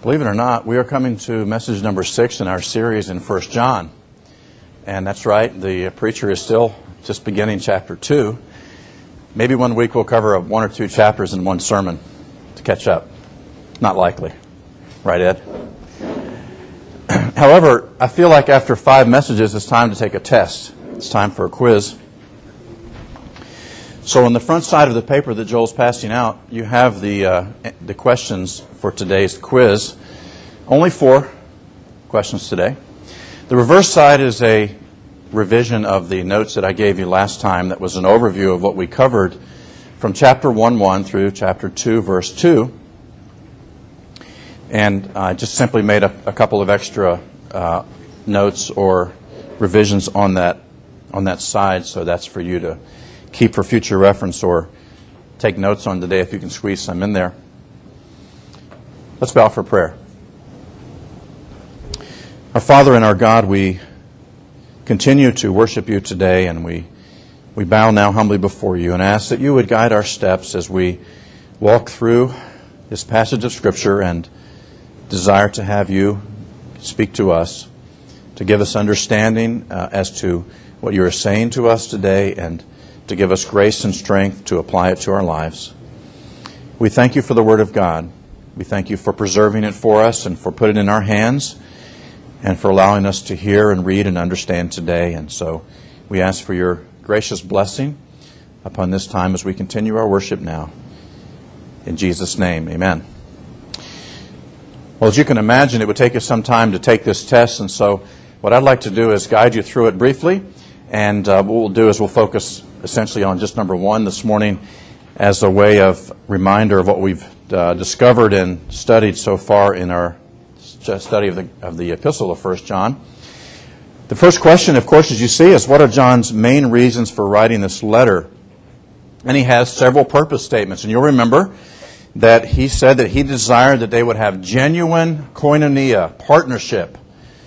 Believe it or not, we are coming to message number 6 in our series in 1 John. And that's right, the preacher is still just beginning chapter 2. Maybe one week we'll cover 1 or 2 chapters in one sermon to catch up. Not likely. Right, Ed? However, I feel like after 5 messages, it's time to take a test. It's time for a quiz. So on the front side of the paper that Joel's passing out, you have the questions for today's quiz. Only 4 questions today. The reverse side is a revision of the notes that I gave you last time. That was an overview of what we covered from chapter 1:1 through chapter 2, verse 2. And I just simply made a couple of extra notes or revisions on that side. So that's for you to keep for future reference or take notes on today if you can squeeze some in there. Let's bow for prayer. Our Father and our God, we continue to worship you today, and we bow now humbly before you and ask that you would guide our steps as we walk through this passage of Scripture and desire to have you speak to us, to give us understanding as to what you are saying to us today, and to give us grace and strength to apply it to our lives. We thank you for the Word of God. We thank you for preserving it for us and for putting it in our hands and for allowing us to hear and read and understand today. And so we ask for your gracious blessing upon this time as we continue our worship now. In Jesus' name, amen. Well, as you can imagine, it would take us some time to take this test, and so what I'd like to do is guide you through it briefly, and what we'll do is we'll focus essentially on just number 1 this morning as a way of reminder of what we've discovered and studied so far in our study of the epistle of 1 John. The first question, of course, as you see, is what are John's main reasons for writing this letter? And he has several purpose statements, and you'll remember that he said that he desired that they would have genuine koinonia, partnership,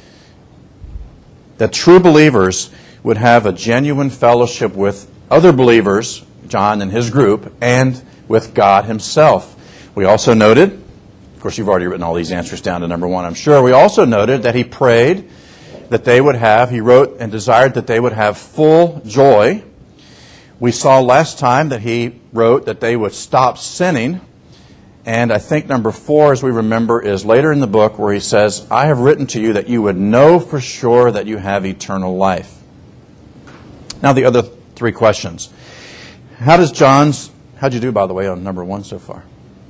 that true believers would have a genuine fellowship with other believers, John and his group, and with God himself. We also noted, of course you've already written all these answers down to number 1, I'm sure. We also noted that he prayed that they would have, he wrote and desired that they would have full joy. We saw last time that he wrote that they would stop sinning. And I think number 4, as we remember, is later in the book where he says, I have written to you that you would know for sure that you have eternal life. Now the other 3 questions. How'd you do, by the way, on number 1 so far?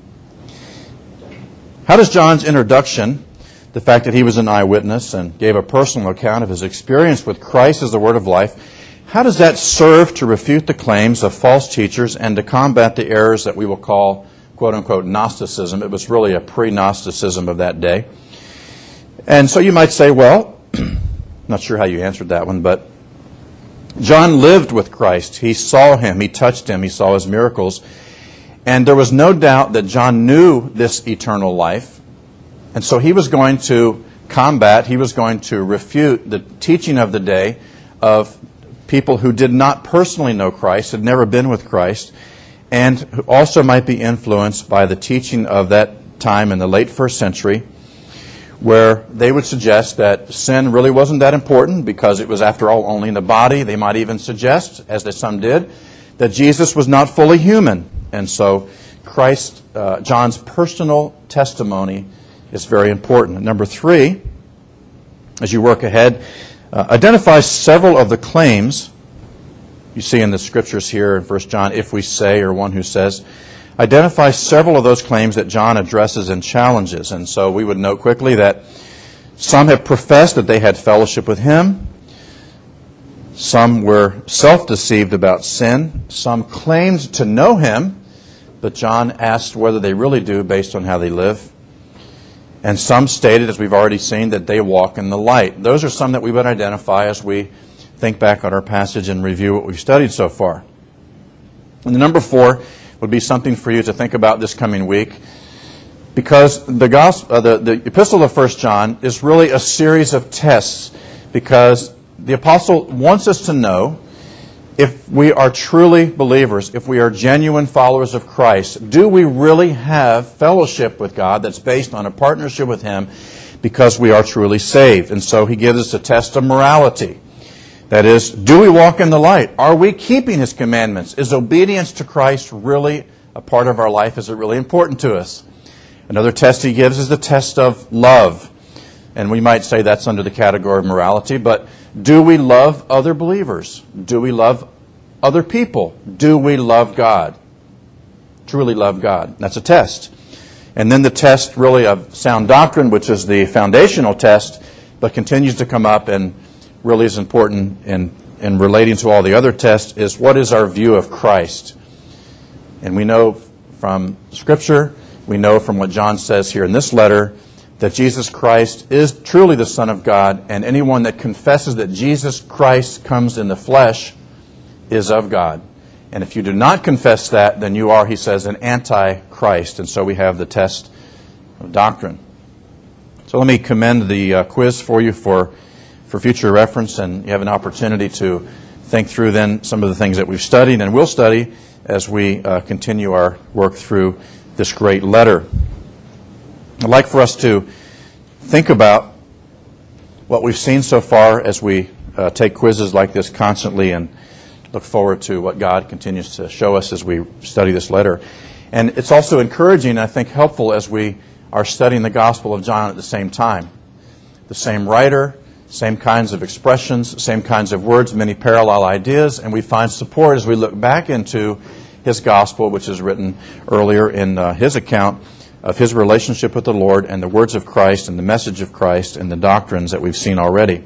How does John's introduction, the fact that he was an eyewitness and gave a personal account of his experience with Christ as the Word of life, how does that serve to refute the claims of false teachers and to combat the errors that we will call, quote-unquote, Gnosticism? It was really a pre-Gnosticism of that day. And so you might say, well, not sure how you answered that one, but John lived with Christ. He saw him. He touched him. He saw his miracles. And there was no doubt that John knew this eternal life. And so he was going to combat, he was going to refute the teaching of the day of people who did not personally know Christ, had never been with Christ, and who also might be influenced by the teaching of that time in the late 1st century, where they would suggest that sin really wasn't that important because it was, after all, only in the body. They might even suggest, as some did, that Jesus was not fully human. And so John's personal testimony is very important. Number 3, as you work ahead, identifies several of the claims you see in the Scriptures here in 1 John, if we say, or one who says, identifies several of those claims that John addresses and challenges. And so we would note quickly that some have professed that they had fellowship with him. Some were self-deceived about sin. Some claimed to know him, but John asked whether they really do based on how they live. And some stated, as we've already seen, that they walk in the light. Those are some that we would identify as we think back on our passage and review what we've studied so far. And the number 4 would be something for you to think about this coming week, because the epistle of 1 John is really a series of tests, because the apostle wants us to know if we are truly believers, if we are genuine followers of Christ, do we really have fellowship with God that's based on a partnership with Him because we are truly saved? And so He gives us a test of morality. That is, do we walk in the light? Are we keeping His commandments? Is obedience to Christ really a part of our life? Is it really important to us? Another test He gives is the test of love. And we might say that's under the category of morality, but do we love other believers? Do we love other people? Do we love God? Truly love God? That's a test. And then the test really of sound doctrine, which is the foundational test, but continues to come up and really is important in relating to all the other tests, is what is our view of Christ? And we know from Scripture, we know from what John says here in this letter, that Jesus Christ is truly the Son of God, and anyone that confesses that Jesus Christ comes in the flesh is of God. And if you do not confess that, then you are, he says, an anti-Christ. And so we have the test of doctrine. So let me commend the quiz for you for future reference, and you have an opportunity to think through then some of the things that we've studied and will study as we continue our work through this great letter. I'd like for us to think about what we've seen so far as we take quizzes like this constantly, and look forward to what God continues to show us as we study this letter. And it's also encouraging, I think helpful, as we are studying the Gospel of John at the same time. The same writer, same kinds of expressions, same kinds of words, many parallel ideas, and we find support as we look back into his Gospel, which is written earlier in his account of his relationship with the Lord and the words of Christ and the message of Christ and the doctrines that we've seen already.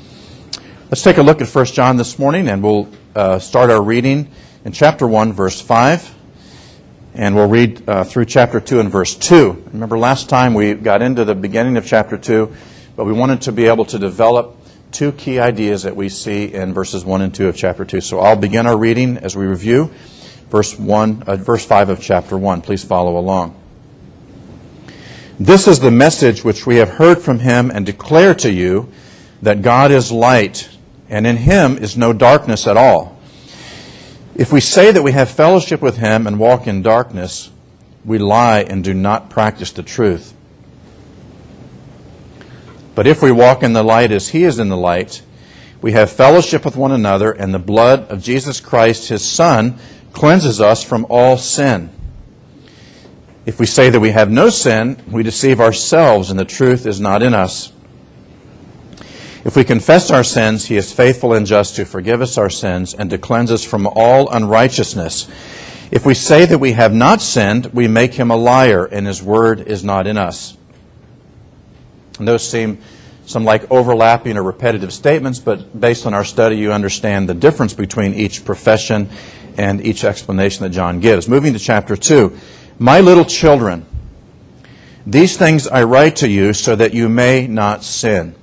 Let's take a look at 1 John this morning, and we'll start our reading in chapter 1, verse 5, and we'll read through chapter 2 and verse 2. Remember, last time we got into the beginning of chapter 2, but we wanted to be able to develop two key ideas that we see in verses 1 and 2 of chapter 2. So I'll begin our reading as we review verse 5 of chapter 1. Please follow along. This is the message which we have heard from him and declare to you, that God is light, and in him is no darkness at all. If we say that we have fellowship with him and walk in darkness, we lie and do not practice the truth. But if we walk in the light as he is in the light, we have fellowship with one another, and the blood of Jesus Christ, his Son, cleanses us from all sin. If we say that we have no sin, we deceive ourselves, and the truth is not in us. If we confess our sins, he is faithful and just to forgive us our sins and to cleanse us from all unrighteousness. If we say that we have not sinned, we make him a liar, and his word is not in us. And those seem some like overlapping or repetitive statements, but based on our study, you understand the difference between each profession and each explanation that John gives. Moving to chapter 2. My little children, these things I write to you so that you may not sin.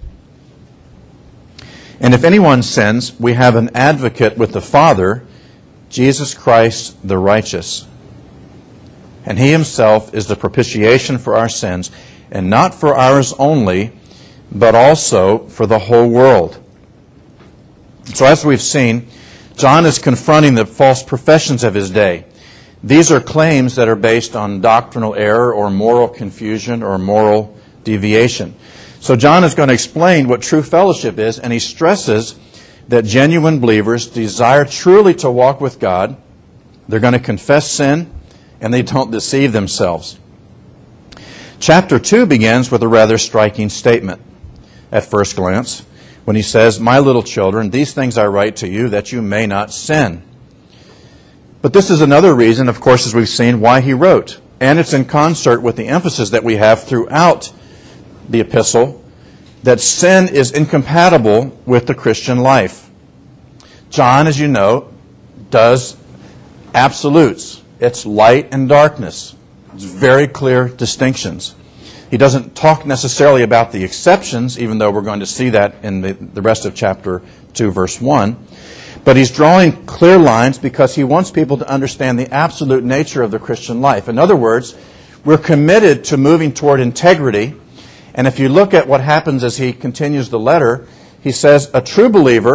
And if anyone sins, we have an advocate with the Father, Jesus Christ the righteous. And he himself is the propitiation for our sins, and not for ours only, but also for the whole world. So as we've seen, John is confronting the false professions of his day. These are claims that are based on doctrinal error or moral confusion or moral deviation. So John is going to explain what true fellowship is, and he stresses that genuine believers desire truly to walk with God. They're going to confess sin, and they don't deceive themselves. Chapter 2 begins with a rather striking statement at first glance, when he says, My little children, these things I write to you that you may not sin. But this is another reason, of course, as we've seen, why he wrote. And it's in concert with the emphasis that we have throughout the epistle, that sin is incompatible with the Christian life. John, as you know, does absolutes. It's light and darkness. It's very clear distinctions. He doesn't talk necessarily about the exceptions, even though we're going to see that in the rest of chapter 2, verse 1. But he's drawing clear lines because he wants people to understand the absolute nature of the Christian life. In other words, we're committed to moving toward integrity. And if you look at what happens as he continues the letter, he says, a true believer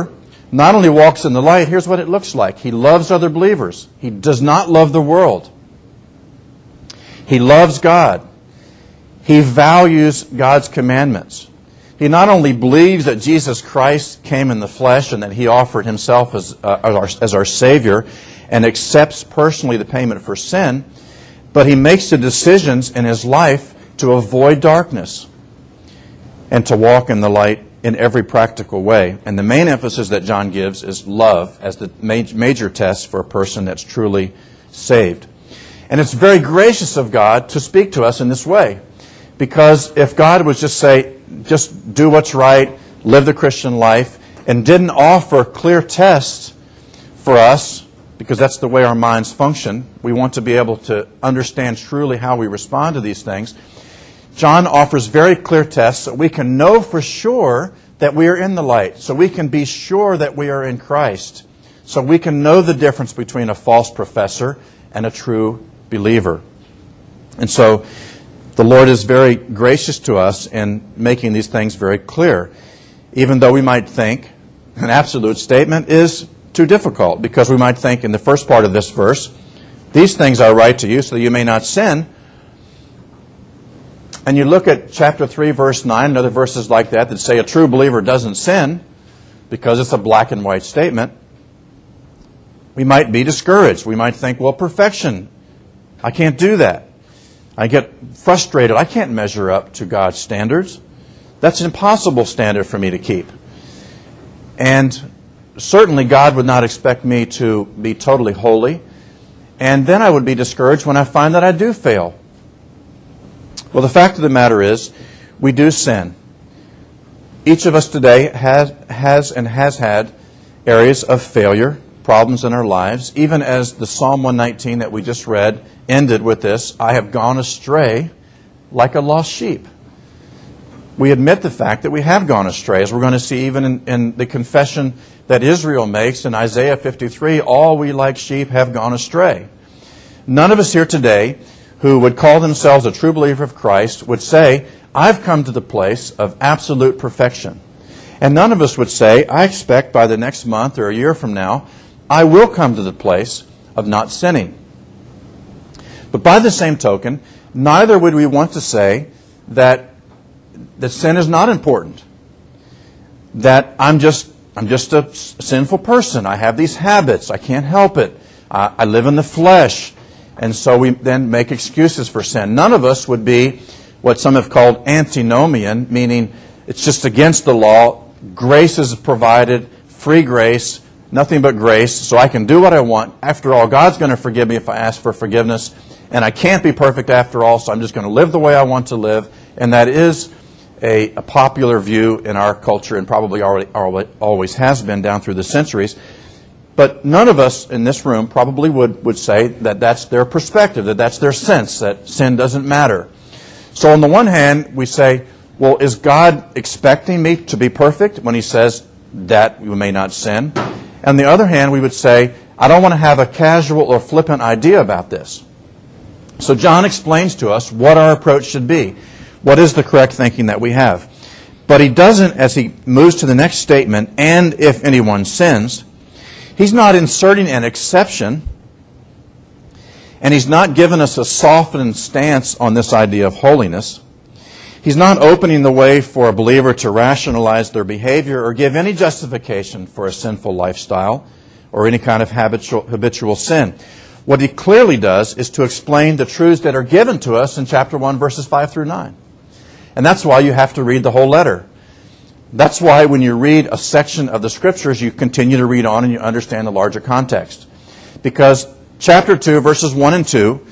not only walks in the light, here's what it looks like. He loves other believers. He does not love the world. He loves God. He values God's commandments. He not only believes that Jesus Christ came in the flesh and that He offered Himself as our Savior and accepts personally the payment for sin, but he makes the decisions in his life to avoid darkness and to walk in the light in every practical way. And the main emphasis that John gives is love as the major test for a person that's truly saved. And it's very gracious of God to speak to us in this way. Because if God was just do what's right, live the Christian life, and didn't offer clear tests for us, because that's the way our minds function, we want to be able to understand truly how we respond to these things. John offers very clear tests so we can know for sure that we are in the light, so we can be sure that we are in Christ, so we can know the difference between a false professor and a true believer. And so the Lord is very gracious to us in making these things very clear, even though we might think an absolute statement is too difficult, because we might think in the first part of this verse, these things I write to you so that you may not sin. And you look at chapter 3, verse 9, and other verses like that say a true believer doesn't sin, because it's a black and white statement. We might be discouraged. We might think, well, perfection, I can't do that. I get frustrated. I can't measure up to God's standards. That's an impossible standard for me to keep. And certainly God would not expect me to be totally holy. And then I would be discouraged when I find that I do fail. Well, the fact of the matter is, we do sin. Each of us today has had areas of failure, problems in our lives, even as the Psalm 119 that we just read ended with this, I have gone astray like a lost sheep. We admit the fact that we have gone astray, as we're going to see even in the confession that Israel makes in Isaiah 53, all we like sheep have gone astray. None of us here today who would call themselves a true believer of Christ would say, I've come to the place of absolute perfection. And none of us would say, I expect by the next month or a year from now, I will come to the place of not sinning. But by the same token, neither would we want to say that sin is not important. That I'm just a sinful person. I have these habits. I can't help it. I live in the flesh. And so we then make excuses for sin. None of us would be what some have called antinomian, meaning it's just against the law. Grace is provided, free grace, nothing but grace, so I can do what I want. After all, God's going to forgive me if I ask for forgiveness. And I can't be perfect after all, so I'm just going to live the way I want to live. And that is a popular view in our culture, and probably always has been down through the centuries. But none of us in this room probably would say that that's their perspective, that that's their sense, that sin doesn't matter. So on the one hand, we say, well, is God expecting me to be perfect when He says that we may not sin? On the other hand, we would say, I don't want to have a casual or flippant idea about this. So John explains to us what our approach should be. What is the correct thinking that we have? But he doesn't, as he moves to the next statement, and if anyone sins, he's not inserting an exception, and he's not giving us a softened stance on this idea of holiness. He's not opening the way for a believer to rationalize their behavior or give any justification for a sinful lifestyle or any kind of habitual sin. What he clearly does is to explain the truths that are given to us in chapter 1, verses 5 through 9. And that's why you have to read the whole letter. That's why when you read a section of the Scriptures, you continue to read on and you understand the larger context. Because chapter 2, verses 1 and 2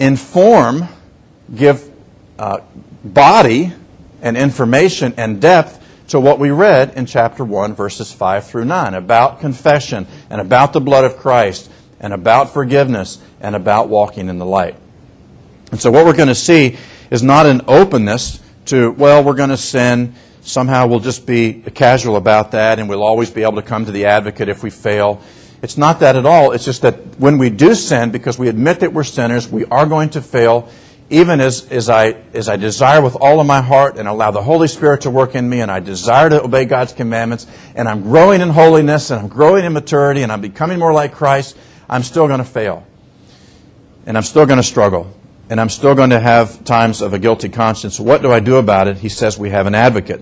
give body and information and depth to what we read in chapter 1, verses 5 through 9, about confession and about the blood of Christ and about forgiveness and about walking in the light. And so what we're going to see is not an openness to, well, we're going to sin, somehow we'll just be casual about that and we'll always be able to come to the advocate if we fail. It's not that at all. It's just that when we do sin, because we admit that we're sinners, we are going to fail. even as I desire with all of my heart and allow the Holy Spirit to work in me, and I desire to obey God's commandments, and I'm growing in holiness, and I'm growing in maturity, and I'm becoming more like Christ, I'm still going to fail. And I'm still going to struggle. And I'm still going to have times of a guilty conscience. What do I do about it? He says we have an advocate.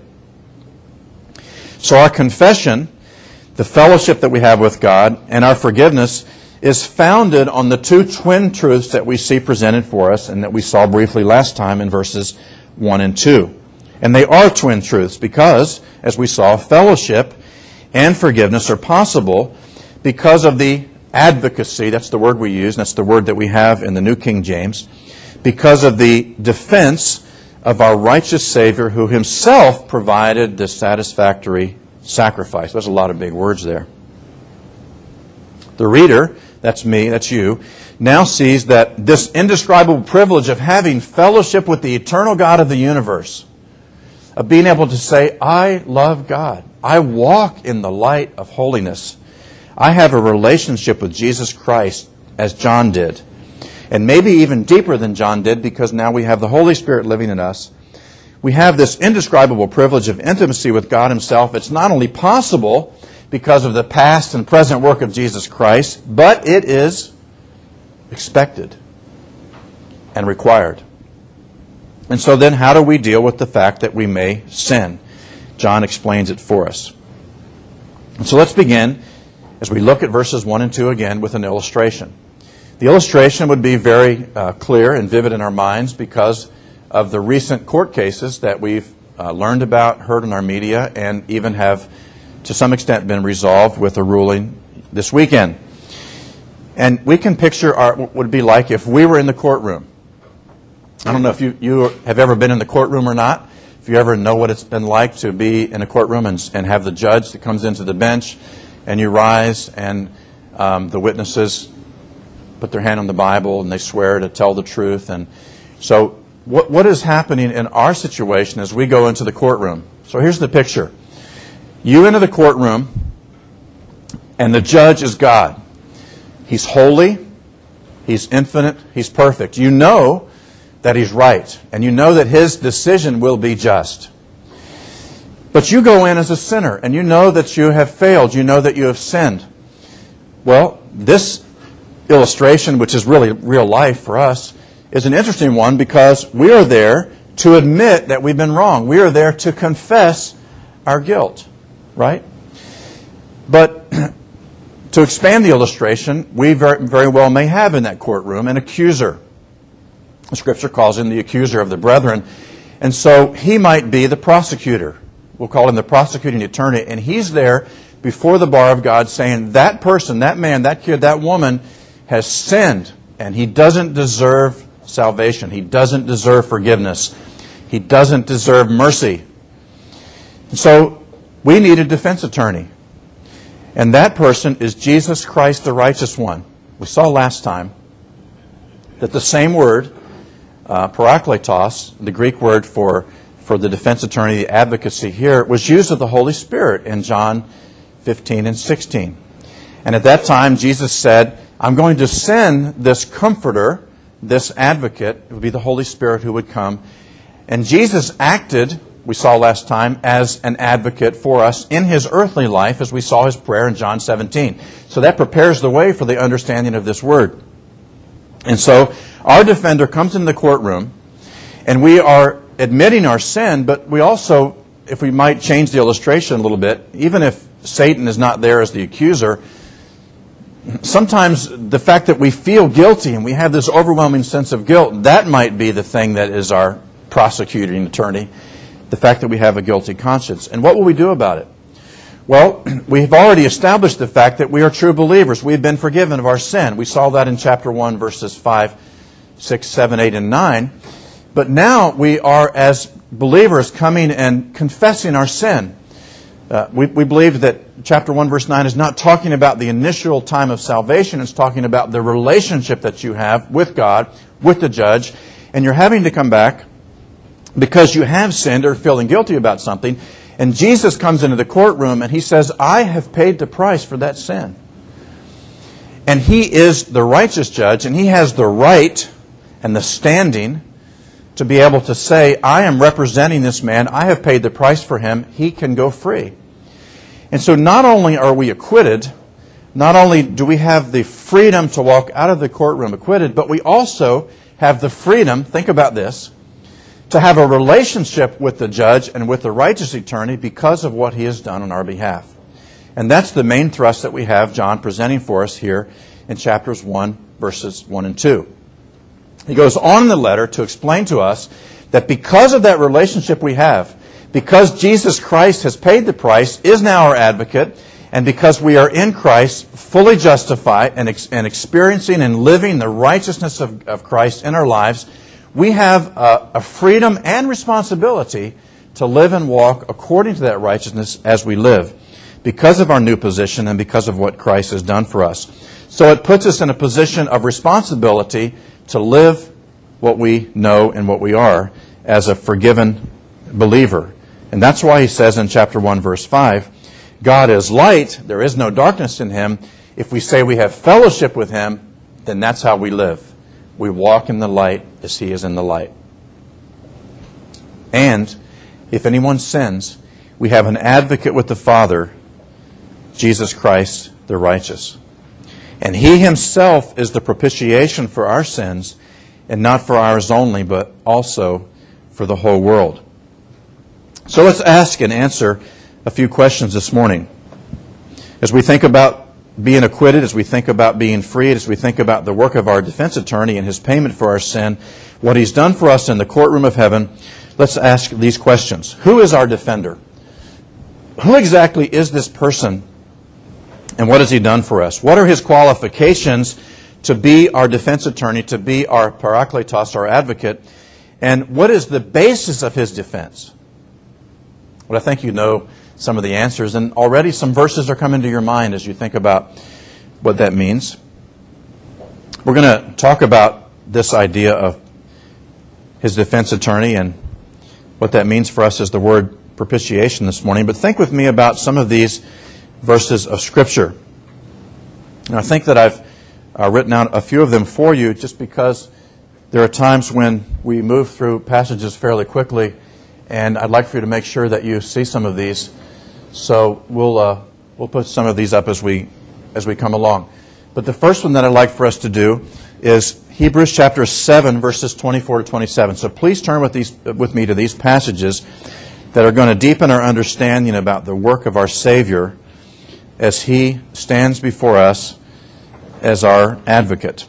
So our confession, the fellowship that we have with God, and our forgiveness is founded on the two twin truths that we see presented for us and that we saw briefly last time in verses 1 and 2. And they are twin truths because, as we saw, fellowship and forgiveness are possible because of the advocacy, that's the word we use, and that's the word that we have in the New King James, because of the defense of our righteous Savior who himself provided the satisfactory sacrifice. There's a lot of big words there. The reader, that's me, that's you, now sees that this indescribable privilege of having fellowship with the eternal God of the universe, of being able to say, I love God. I walk in the light of holiness. I have a relationship with Jesus Christ as John did. And maybe even deeper than John did, because now we have the Holy Spirit living in us. We have this indescribable privilege of intimacy with God himself. It's not only possible because of the past and present work of Jesus Christ, but it is expected and required. And so then how do we deal with the fact that we may sin? John explains it for us. And so let's begin, as we look at verses 1 and 2 again, with an illustration. The illustration would be very clear and vivid in our minds because of the recent court cases that we've learned about, heard in our media, and even have, to some extent, been resolved with a ruling this weekend. And we can picture what it would be like if we were in the courtroom. I don't know if you have ever been in the courtroom or not. If you ever know what it's been like to be in a courtroom and have the judge that comes into the bench, and you rise, and the witnesses put their hand on the Bible, and they swear to tell the truth. And so what is happening in our situation as we go into the courtroom? So here's the picture. You enter the courtroom, and the judge is God. He's holy, he's infinite, he's perfect. You know that he's right, and you know that his decision will be just. But you go in as a sinner, and you know that you have failed. You know that you have sinned. Well, this illustration, which is really real life for us, is an interesting one because we are there to admit that we've been wrong. We are there to confess our guilt, right? But to expand the illustration, we very well may have in that courtroom an accuser. The Scripture calls him the accuser of the brethren. And so he might be the prosecutor. We'll call him the prosecuting attorney. And he's there before the bar of God saying, that person, that man, that kid, that woman has sinned, and he doesn't deserve salvation. He doesn't deserve forgiveness. He doesn't deserve mercy. And so we need a defense attorney. And that person is Jesus Christ, the righteous one. We saw last time that the same word, parakletos, the Greek word for the defense attorney, the advocacy here, was used of the Holy Spirit in John 15 and 16. And at that time, Jesus said, I'm going to send this comforter, this advocate, it would be the Holy Spirit who would come. And Jesus acted, we saw last time, as an advocate for us in his earthly life, as we saw his prayer in John 17. So that prepares the way for the understanding of this word. And so our defender comes into the courtroom, and we are admitting our sin, but we also, if we might change the illustration a little bit, even if Satan is not there as the accuser, sometimes the fact that we feel guilty and we have this overwhelming sense of guilt, that might be the thing that is our prosecuting attorney, the fact that we have a guilty conscience. And what will we do about it? Well, we've already established the fact that we are true believers. We've been forgiven of our sin. We saw that in chapter 1, verses 5, 6, 7, 8, and 9. But now we are, as believers, coming and confessing our sin. We believe that chapter 1, verse 9 is not talking about the initial time of salvation. It's talking about the relationship that you have with God, with the judge. And you're having to come back because you have sinned or feeling guilty about something. And Jesus comes into the courtroom and he says, I have paid the price for that sin. And he is the righteous judge, and he has the right and the standing to be able to say, I am representing this man, I have paid the price for him, he can go free. And so not only are we acquitted, not only do we have the freedom to walk out of the courtroom acquitted, but we also have the freedom, think about this, to have a relationship with the judge and with the righteous attorney because of what he has done on our behalf. And that's the main thrust that we have John presenting for us here in chapters 1, verses 1 and 2. He goes on in the letter to explain to us that because of that relationship we have, because Jesus Christ has paid the price, is now our advocate, and because we are in Christ, fully justified and experiencing and living the righteousness of Christ in our lives, we have a freedom and responsibility to live and walk according to that righteousness as we live, because of our new position and because of what Christ has done for us. So it puts us in a position of responsibility to live what we know and what we are as a forgiven believer. And that's why he says in chapter 1, verse 5, God is light, there is no darkness in him. If we say we have fellowship with him, then that's how we live. We walk in the light as he is in the light. And if anyone sins, we have an advocate with the Father, Jesus Christ the righteous. And he himself is the propitiation for our sins, and not for ours only, but also for the whole world. So let's ask and answer a few questions this morning. As we think about being acquitted, as we think about being freed, as we think about the work of our defense attorney and his payment for our sin, what he's done for us in the courtroom of heaven, let's ask these questions. Who is our defender? Who exactly is this person, and what has he done for us? What are his qualifications to be our defense attorney, to be our parakletos, our advocate? And what is the basis of his defense? Well, I think you know some of the answers, and already some verses are coming to your mind as you think about what that means. We're going to talk about this idea of his defense attorney and what that means for us as the word propitiation this morning. But think with me about some of these verses of Scripture. And I think that I've written out a few of them for you just because there are times when we move through passages fairly quickly, and I'd like for you to make sure that you see some of these. So we'll put some of these up as we come along. But the first one that I'd like for us to do is Hebrews chapter 7, verses 24 to 27. So please turn with me to these passages that are going to deepen our understanding about the work of our Savior as he stands before us as our advocate.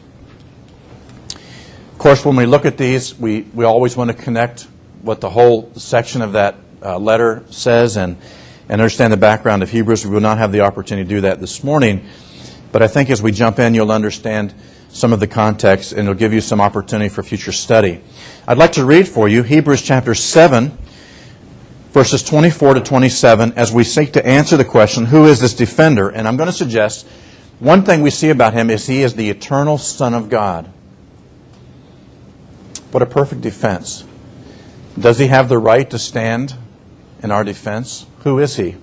Of course, when we look at these, we always want to connect what the whole section of that letter says and understand the background of Hebrews. We will not have the opportunity to do that this morning. But I think as we jump in, you'll understand some of the context, and it'll give you some opportunity for future study. I'd like to read for you Hebrews chapter 7, verses 24 to 27, as we seek to answer the question, who is this defender? And I'm going to suggest one thing we see about him is he is the eternal Son of God. What a perfect defense. Does he have the right to stand in our defense? Who is he?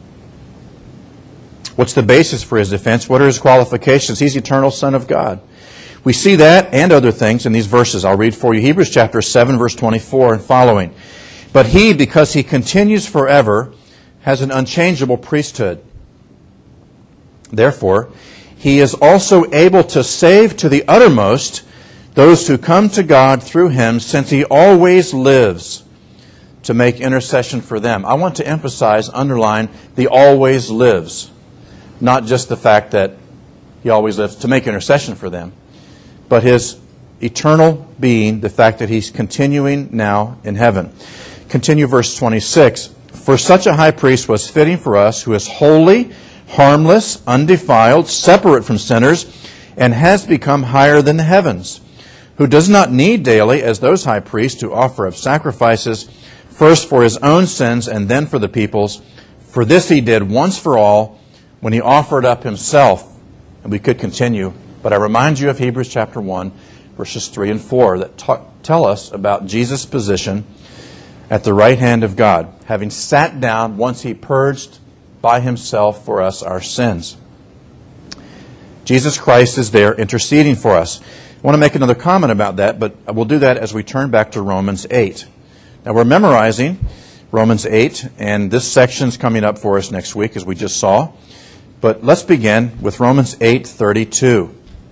What's the basis for his defense? What are his qualifications? He's eternal Son of God. We see that and other things in these verses. I'll read for you Hebrews chapter 7, verse 24 and following. But he, because he continues forever, has an unchangeable priesthood. Therefore, he is also able to save to the uttermost those who come to God through him, since he always lives to make intercession for them. I want to emphasize, underline, the always lives. Not just the fact that he always lives to make intercession for them, but his eternal being, the fact that he's continuing now in heaven. Continue verse 26. For such a high priest was fitting for us, who is holy, harmless, undefiled, separate from sinners, and has become higher than the heavens, who does not need daily, as those high priests, to offer up sacrifices, first for his own sins and then for the people's. For this he did once for all, when he offered up himself. And we could continue, but I remind you of Hebrews chapter 1, verses 3 and 4, that tell us about Jesus' position at the right hand of God, having sat down once he purged by himself for us our sins. Jesus Christ is there interceding for us. I want to make another comment about that, but we'll do that as we turn back to Romans 8. Now, we're memorizing Romans 8, and this section's coming up for us next week, as we just saw. But let's begin with Romans 8:32.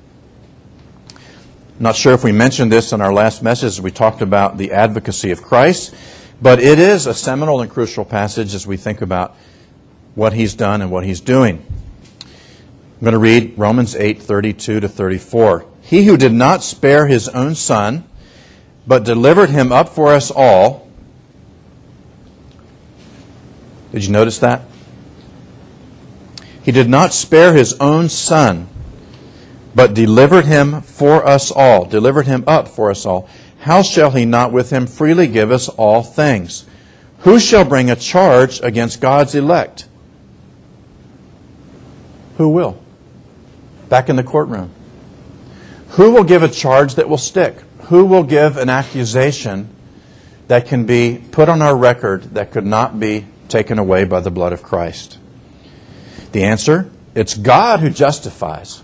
I'm not sure if we mentioned this in our last message as we talked about the advocacy of Christ, but it is a seminal and crucial passage as we think about what He's done and what He's doing. I'm going to read Romans 8:32 to 34. He who did not spare His own Son, but delivered Him up for us all. Did you notice that? He did not spare His own Son, but delivered Him for us all, delivered Him up for us all. How shall He not with Him freely give us all things? Who shall bring a charge against God's elect? Who will? Back in the courtroom. Who will give a charge that will stick? Who will give an accusation that can be put on our record that could not be taken away by the blood of Christ? The answer, it's God who justifies.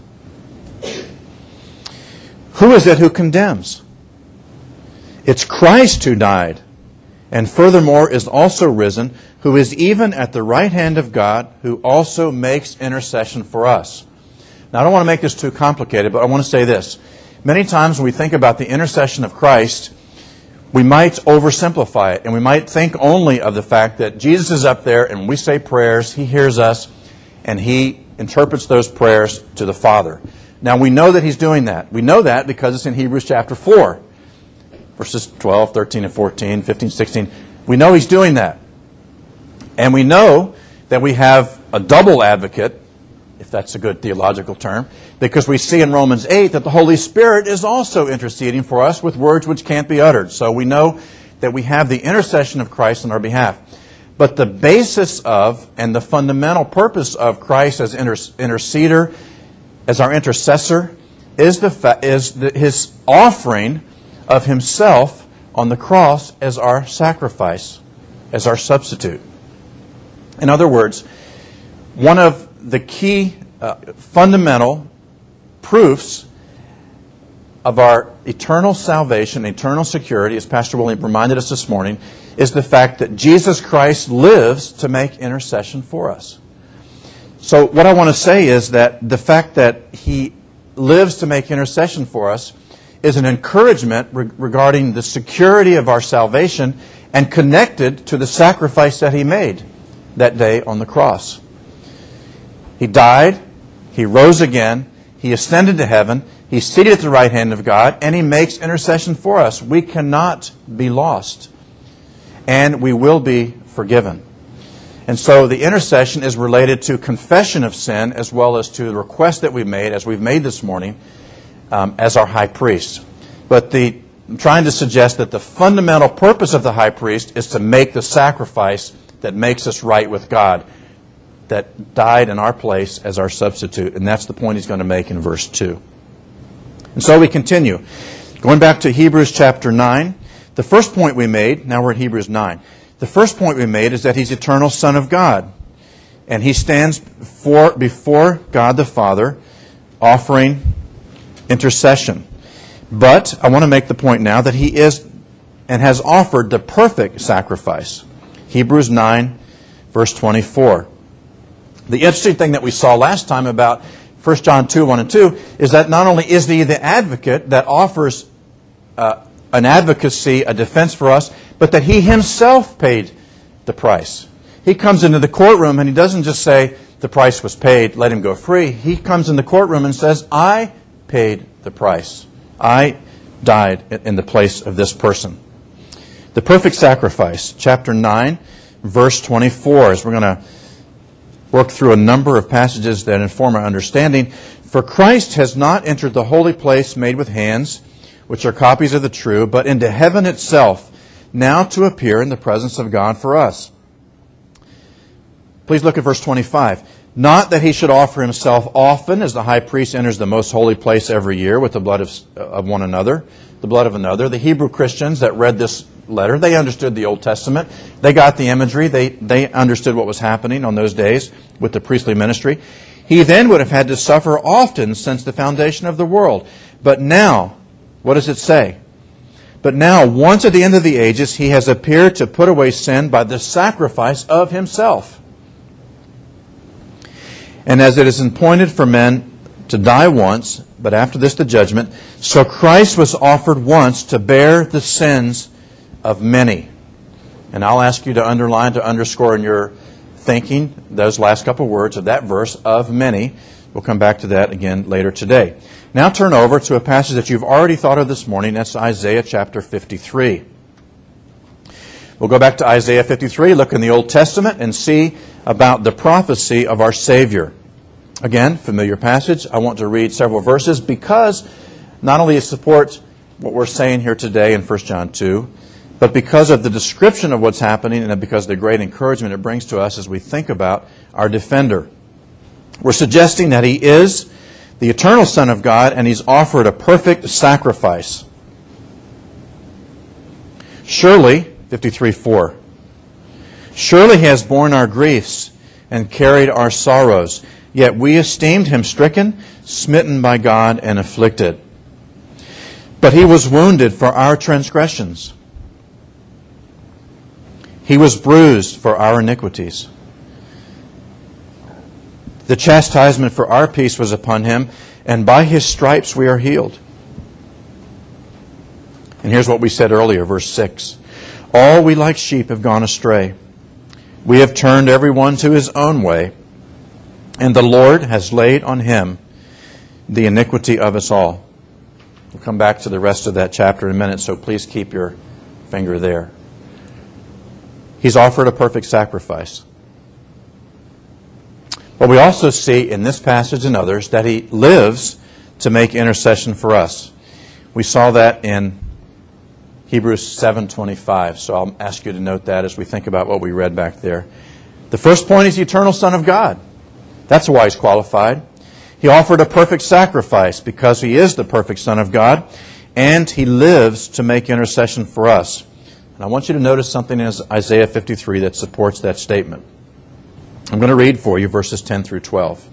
Who is it who condemns? It's Christ who died, and furthermore is also risen, who is even at the right hand of God, who also makes intercession for us. Now, I don't want to make this too complicated, but I want to say this. Many times when we think about the intercession of Christ, we might oversimplify it, and we might think only of the fact that Jesus is up there, and we say prayers, He hears us, and He interprets those prayers to the Father. Now, we know that He's doing that. We know that because it's in Hebrews chapter 4, verses 12, 13, and 14, 15, 16. We know He's doing that. And we know that we have a double advocate, if that's a good theological term, because we see in Romans 8 that the Holy Spirit is also interceding for us with words which can't be uttered. So we know that we have the intercession of Christ on our behalf. But the basis of and the fundamental purpose of Christ as interceder, as our intercessor, is His offering of Himself on the cross as our sacrifice, as our substitute. In other words, one of the key fundamental proofs of our eternal salvation, eternal security, as Pastor William reminded us this morning, is the fact that Jesus Christ lives to make intercession for us. So what I want to say is that the fact that He lives to make intercession for us is an encouragement regarding the security of our salvation and connected to the sacrifice that He made that day on the cross. He died, He rose again, He ascended to heaven, He's seated at the right hand of God, and He makes intercession for us. We cannot be lost, and we will be forgiven. And so the intercession is related to confession of sin as well as to the request that we made, as we've made this morning, as our high priest. But I'm trying to suggest that the fundamental purpose of the high priest is to make the sacrifice that makes us right with God, that died in our place as our substitute. And that's the point he's going to make in verse 2. And so we continue. Going back to Hebrews chapter 9, the first point we made, now we're in Hebrews 9. The first point we made is that He's eternal Son of God. And He stands before God the Father offering intercession. But I want to make the point now that He is and has offered the perfect sacrifice. Hebrews 9, verse 24. The interesting thing that we saw last time about 1 John 2, 1 and 2 is that not only is He the advocate that offers an advocacy, a defense for us, but that He Himself paid the price. He comes into the courtroom and He doesn't just say, the price was paid, let him go free. He comes in the courtroom and says, I paid the price. I died in the place of this person. The perfect sacrifice, chapter 9, verse 24, as we're going to work through a number of passages that inform our understanding. For Christ has not entered the holy place made with hands, which are copies of the true, but into heaven itself, now to appear in the presence of God for us. Please look at verse 25. Not that He should offer Himself often, as the high priest enters the most holy place every year with the blood of one another, the blood of another. The Hebrew Christians that read this letter, they understood the Old Testament. They got the imagery. They understood what was happening on those days with the priestly ministry. He then would have had to suffer often since the foundation of the world. But now, what does it say? But now, once at the end of the ages, he has appeared to put away sin by the sacrifice of himself. And as it is appointed for men to die once, but after this the judgment, so Christ was offered once to bear the sins of many. And I'll ask you to underline, to underscore in your thinking those last couple words of that verse, of many. We'll come back to that again later today. Now turn over to a passage that you've already thought of this morning. That's Isaiah chapter 53. We'll go back to Isaiah 53, look in the Old Testament, and see about the prophecy of our Savior. Again, familiar passage. I want to read several verses because not only it supports what we're saying here today in 1 John 2, but because of the description of what's happening and because of the great encouragement it brings to us as we think about our defender. We're suggesting that he is the eternal Son of God and he's offered a perfect sacrifice. Surely, 53:4, surely he has borne our griefs and carried our sorrows, yet we esteemed him stricken, smitten by God, and afflicted. But he was wounded for our transgressions. He was bruised for our iniquities. The chastisement for our peace was upon him, and by his stripes we are healed. And here's what we said earlier, verse 6. All we like sheep have gone astray. We have turned every one to his own way, and the Lord has laid on him the iniquity of us all. We'll come back to the rest of that chapter in a minute, so please keep your finger there. He's offered a perfect sacrifice. But we also see in this passage and others that he lives to make intercession for us. We saw that in Hebrews 7:25, so I'll ask you to note that as we think about what we read back there. The first point is the eternal Son of God. That's why he's qualified. He offered a perfect sacrifice because he is the perfect Son of God, and he lives to make intercession for us. And I want you to notice something in Isaiah 53 that supports that statement. I'm going to read for you verses 10 through 12.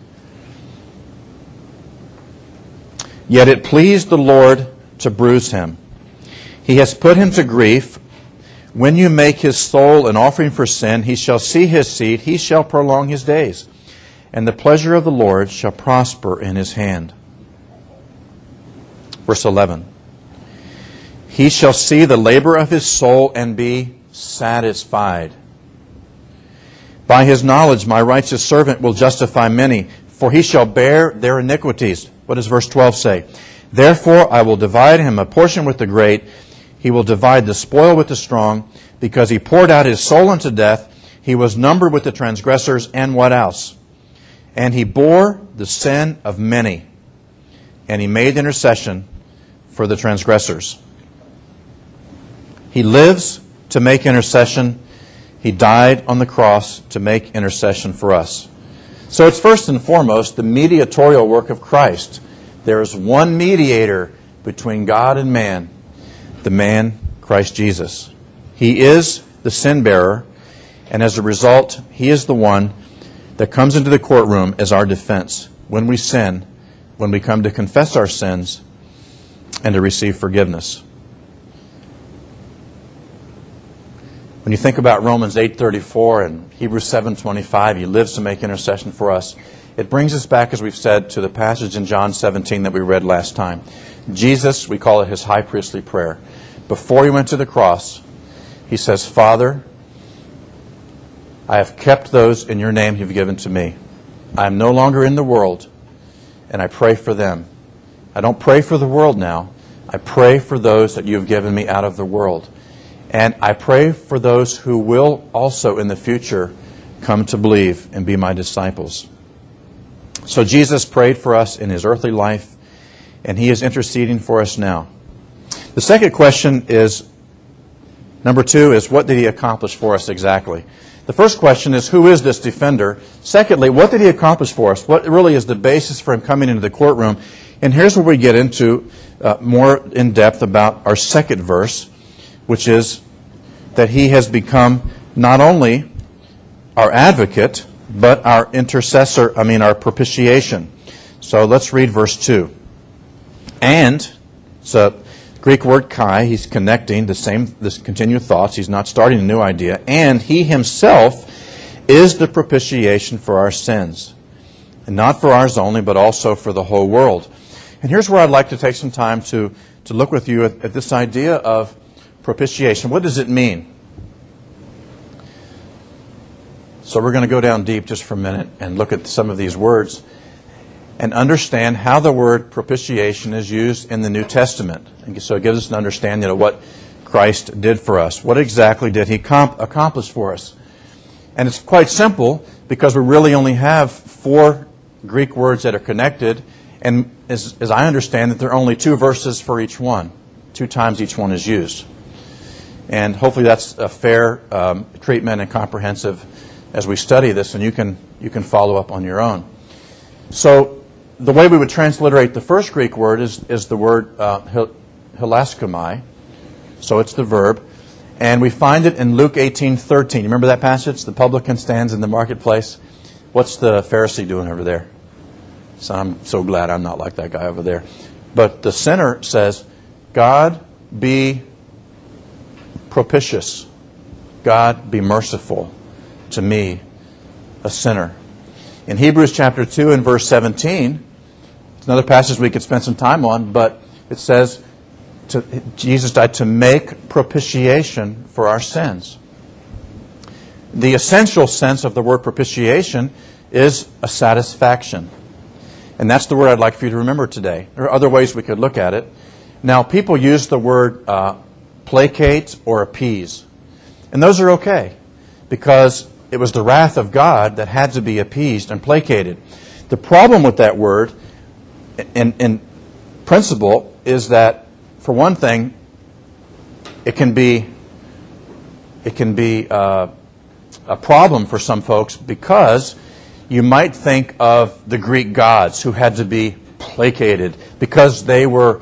Yet it pleased the Lord to bruise him. He has put him to grief. When you make his soul an offering for sin, he shall see his seed, he shall prolong his days, and the pleasure of the Lord shall prosper in his hand. Verse 11. He shall see the labor of his soul and be satisfied. By his knowledge my righteous servant will justify many, for he shall bear their iniquities. What does verse 12 say? Therefore I will divide him a portion with the great. He will divide the spoil with the strong, because he poured out his soul unto death. He was numbered with the transgressors, and what else? And he bore the sin of many, and he made intercession for the transgressors. He lives to make intercession. He died on the cross to make intercession for us. So it's first and foremost the mediatorial work of Christ. There is one mediator between God and man, the man Christ Jesus. He is the sin bearer, and as a result, he is the one that comes into the courtroom as our defense when we sin, when we come to confess our sins and to receive forgiveness. When you think about Romans 8:34 and Hebrews 7:25, he lives to make intercession for us. It brings us back, as we've said, to the passage in John 17 that we read last time. Jesus, we call it his high priestly prayer. Before he went to the cross, he says, Father, I have kept those in your name you've given to me. I am no longer in the world, and I pray for them. I don't pray for the world now. I pray for those that you have given me out of the world. And I pray for those who will also in the future come to believe and be my disciples. So Jesus prayed for us in his earthly life, and he is interceding for us now. The second question is, number 2, is what did he accomplish for us exactly? The first question is, who is this defender? Secondly, what did he accomplish for us? What really is the basis for him coming into the courtroom? And here's where we get into more in depth about our second verse, which is that he has become not only our advocate, but our intercessor, our propitiation. So let's read verse 2. And, it's a Greek word kai, he's connecting this continued thoughts. He's not starting a new idea. And he himself is the propitiation for our sins. And not for ours only, but also for the whole world. And here's where I'd like to take some time to look with you at this idea of propitiation. What does it mean? So we're going to go down deep just for a minute and look at some of these words and understand how the word propitiation is used in the New Testament. And so it gives us an understanding of what Christ did for us. What exactly did he accomplish for us? And it's quite simple because we really only have 4 Greek words that are connected. And as I understand it, there are only 2 verses for each one. 2 times each one is used. And hopefully that's a fair treatment and comprehensive as we study this, and you can follow up on your own. So the way we would transliterate the first Greek word is the word hilaskomai. So it's the verb. And we find it in Luke 18:13. You remember that passage? The publican stands in the marketplace. What's the Pharisee doing over there? So I'm so glad I'm not like that guy over there. But the sinner says, God be propitious. God be merciful to me, a sinner. In Hebrews chapter 2 and verse 17, it's another passage we could spend some time on, but it says, Jesus died to make propitiation for our sins. The essential sense of the word propitiation is a satisfaction. And that's the word I'd like for you to remember today. There are other ways we could look at it. Now, people use the word placate or appease. And those are okay, because it was the wrath of God that had to be appeased and placated. The problem with that word, in principle, is that, for one thing, it can be a problem for some folks because you might think of the Greek gods who had to be placated because they were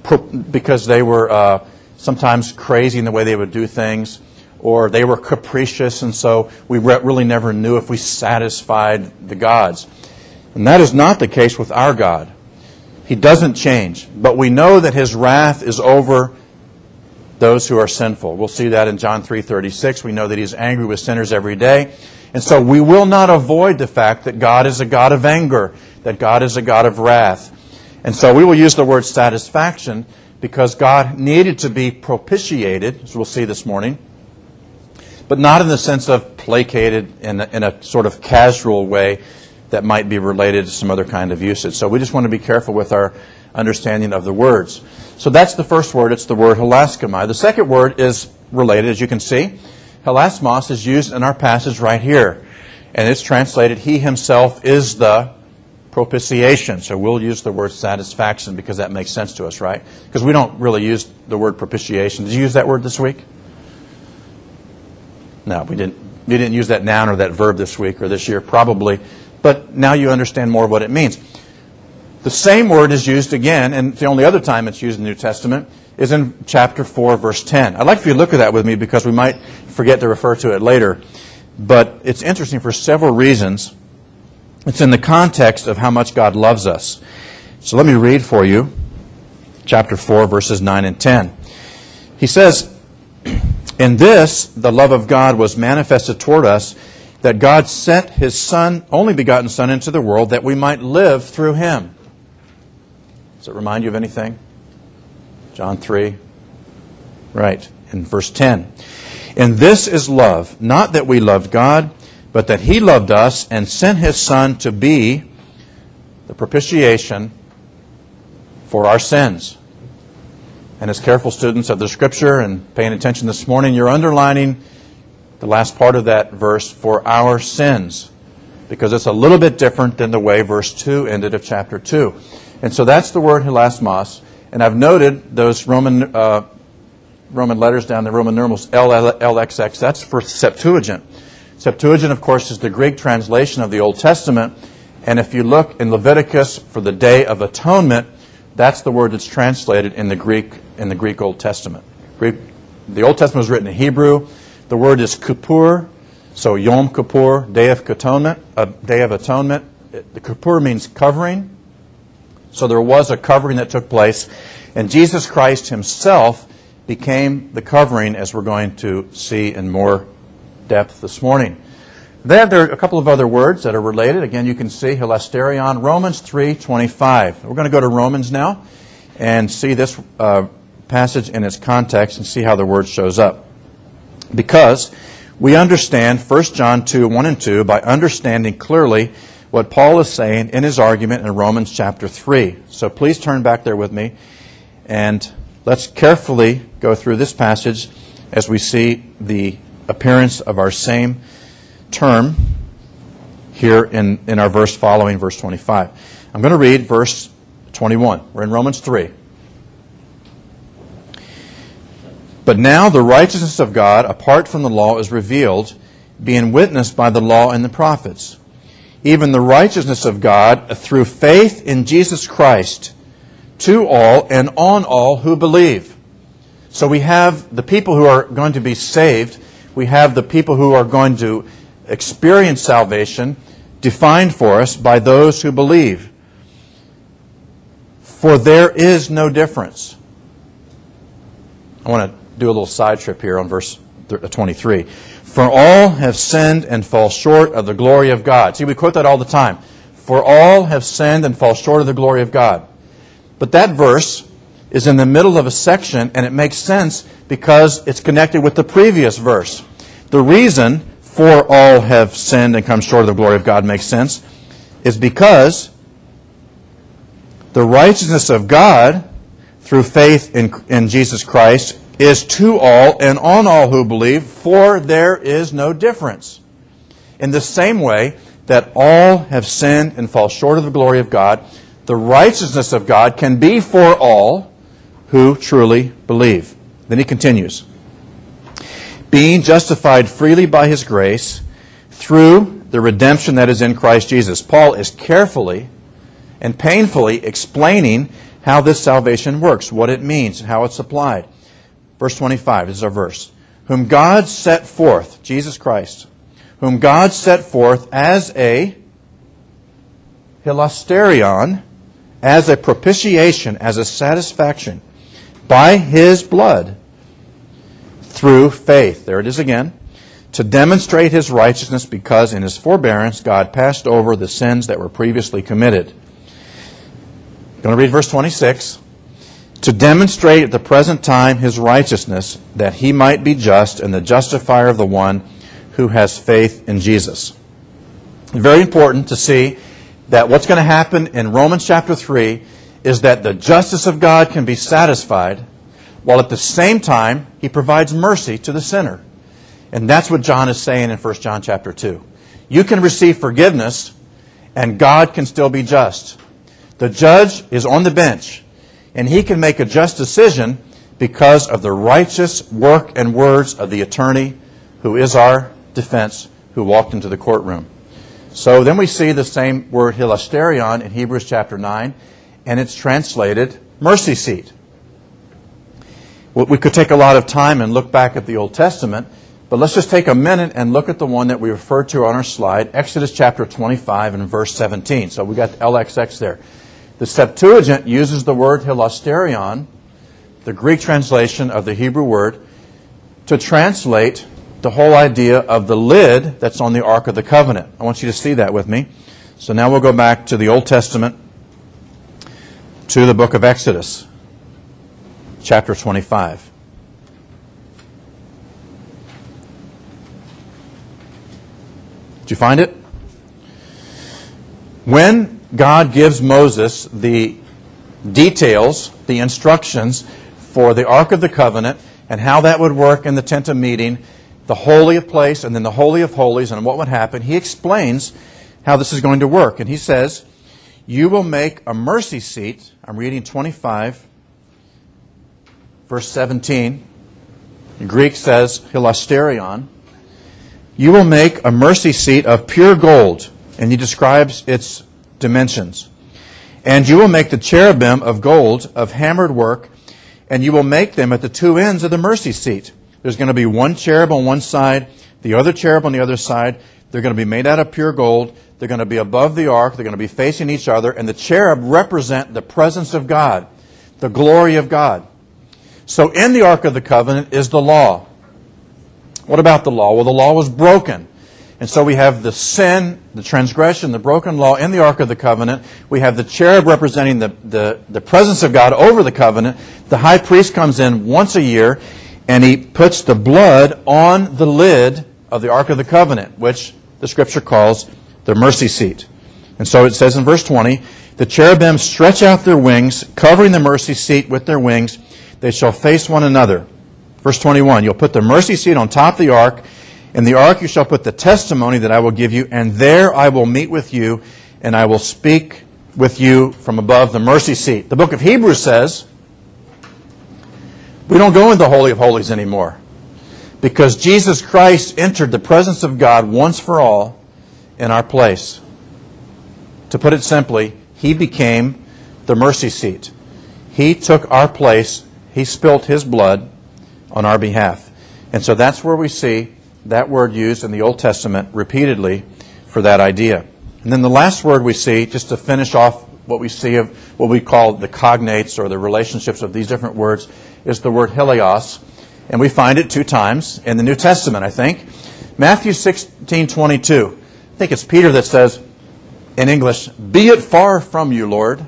sometimes crazy in the way they would do things, or they were capricious, and so we really never knew if we satisfied the gods. And that is not the case with our God. He doesn't change, but we know that His wrath is over those who are sinful. We'll see that in John 3:36. We know that He's angry with sinners every day. And so we will not avoid the fact that God is a God of anger, that God is a God of wrath. And so we will use the word satisfaction because God needed to be propitiated, as we'll see this morning, but not in the sense of placated in a sort of casual way that might be related to some other kind of usage. So we just want to be careful with our understanding of the words. So that's the first word. It's the word hilaskomai. The second word is related, as you can see. Hilasmos is used in our passage right here. And it's translated, He Himself is the propitiation. So we'll use the word satisfaction because that makes sense to us, right? Because we don't really use the word propitiation. Did you use that word this week? No, we didn't. You didn't use that noun or that verb this week or this year, probably. But now you understand more of what it means. The same word is used again, and the only other time it's used in the New Testament is in chapter 4, verse 10. I'd like for you to look at that with me because we might forget to refer to it later. But it's interesting for several reasons. It's in the context of how much God loves us. So let me read for you chapter 4, verses 9 and 10. He says, In this, the love of God was manifested toward us, that God sent His Son, only begotten Son, into the world, that we might live through Him. Does it remind you of anything? John 3. Right, in verse 10. And this is love, not that we loved God, but that He loved us and sent His Son to be the propitiation for our sins. And as careful students of the Scripture and paying attention this morning, you're underlining the last part of that verse, for our sins, because it's a little bit different than the way verse 2 ended of chapter 2. And so that's the word hilasmos. And I've noted those Roman letters down there, Roman numerals, LXX. That's for Septuagint. Septuagint, of course, is the Greek translation of the Old Testament. And if you look in Leviticus for the Day of Atonement, that's the word that's translated in the Greek Old Testament. The Old Testament was written in Hebrew. The word is Kippur, so Yom Kippur, Day of Atonement. The Kippur means covering. So there was a covering that took place, and Jesus Christ himself became the covering, as we're going to see in more depth this morning. Then there are a couple of other words that are related. Again, you can see hilasterion, Romans 3:25. We're going to go to Romans now and see this passage in its context and see how the word shows up. Because we understand 1 John 2:1 and 2 by understanding clearly what Paul is saying in his argument in Romans chapter 3. So please turn back there with me, and let's carefully go through this passage as we see the appearance of our same term here in our verse following, verse 25. I'm going to read verse 21. We're in Romans 3. But now the righteousness of God, apart from the law, is revealed, being witnessed by the law and the prophets. Even the righteousness of God through faith in Jesus Christ to all and on all who believe. So we have the people who are going to be saved. We have the people who are going to experience salvation defined for us by those who believe. For there is no difference. I want to do a little side trip here on verse 23. For all have sinned and fall short of the glory of God. See, we quote that all the time. For all have sinned and fall short of the glory of God. But that verse is in the middle of a section, and it makes sense because it's connected with the previous verse. The reason for all have sinned and come short of the glory of God makes sense is because the righteousness of God through faith in Jesus Christ is to all and on all who believe, for there is no difference. In the same way that all have sinned and fall short of the glory of God, the righteousness of God can be for all who truly believe. Then he continues. Being justified freely by His grace through the redemption that is in Christ Jesus. Paul is carefully and painfully explaining how this salvation works, what it means, how it's applied. Verse 25, this is our verse. Whom God set forth, Jesus Christ, whom God set forth as a hilasterion, as a propitiation, as a satisfaction, by His blood, through faith. There it is again. To demonstrate His righteousness, because in His forbearance God passed over the sins that were previously committed. I'm going to read verse 26. To demonstrate at the present time His righteousness, that He might be just and the justifier of the one who has faith in Jesus. Very important to see that what's going to happen in Romans chapter 3 is that the justice of God can be satisfied, while at the same time He provides mercy to the sinner. And that's what John is saying in 1 John chapter 2. You can receive forgiveness, and God can still be just. The judge is on the bench, and he can make a just decision because of the righteous work and words of the attorney who is our defense, who walked into the courtroom. So then we see the same word hilasterion in Hebrews chapter 9, and it's translated mercy seat. Well, we could take a lot of time and look back at the Old Testament, but let's just take a minute and look at the one that we referred to on our slide, Exodus chapter 25 and verse 17. So we got LXX there. The Septuagint uses the word hilasterion, the Greek translation of the Hebrew word, to translate the whole idea of the lid that's on the Ark of the Covenant. I want you to see that with me. So now we'll go back to the Old Testament, to the book of Exodus, chapter 25. Did you find it? When God gives Moses the details, the instructions for the Ark of the Covenant and how that would work in the tent of meeting, the Holy of Place and then the Holy of Holies and what would happen, he explains how this is going to work. And he says, you will make a mercy seat. I'm reading 25, verse 17. In Greek says hilasterion. You will make a mercy seat of pure gold. And he describes its dimensions. And you will make the cherubim of gold, of hammered work, and you will make them at the two ends of the mercy seat. There's going to be one cherub on one side, the other cherub on the other side. They're going to be made out of pure gold. They're going to be above the ark. They're going to be facing each other. And the cherub represent the presence of God, the glory of God. So in the Ark of the Covenant is the law. What about the law? Well, the law was broken. And so we have the sin, the transgression, the broken law in the Ark of the Covenant. We have the cherub representing the presence of God over the covenant. The high priest comes in once a year, and he puts the blood on the lid of the Ark of the Covenant, which the Scripture calls the mercy seat. And so it says in verse 20, the cherubim stretch out their wings, covering the mercy seat with their wings. They shall face one another. Verse 21, you'll put the mercy seat on top of the ark. In the ark you shall put the testimony that I will give you, and there I will meet with you, and I will speak with you from above the mercy seat. The book of Hebrews says, we don't go into the Holy of Holies anymore, because Jesus Christ entered the presence of God once for all in our place. To put it simply, He became the mercy seat. He took our place. He spilt His blood on our behalf. And so that's where we see that word used in the Old Testament repeatedly for that idea. And then the last word we see, just to finish off what we see of what we call the cognates or the relationships of these different words, is the word helios. And we find it 2 times in the New Testament, I think. Matthew 16:22. I think it's Peter that says, in English, "Be it far from you, Lord."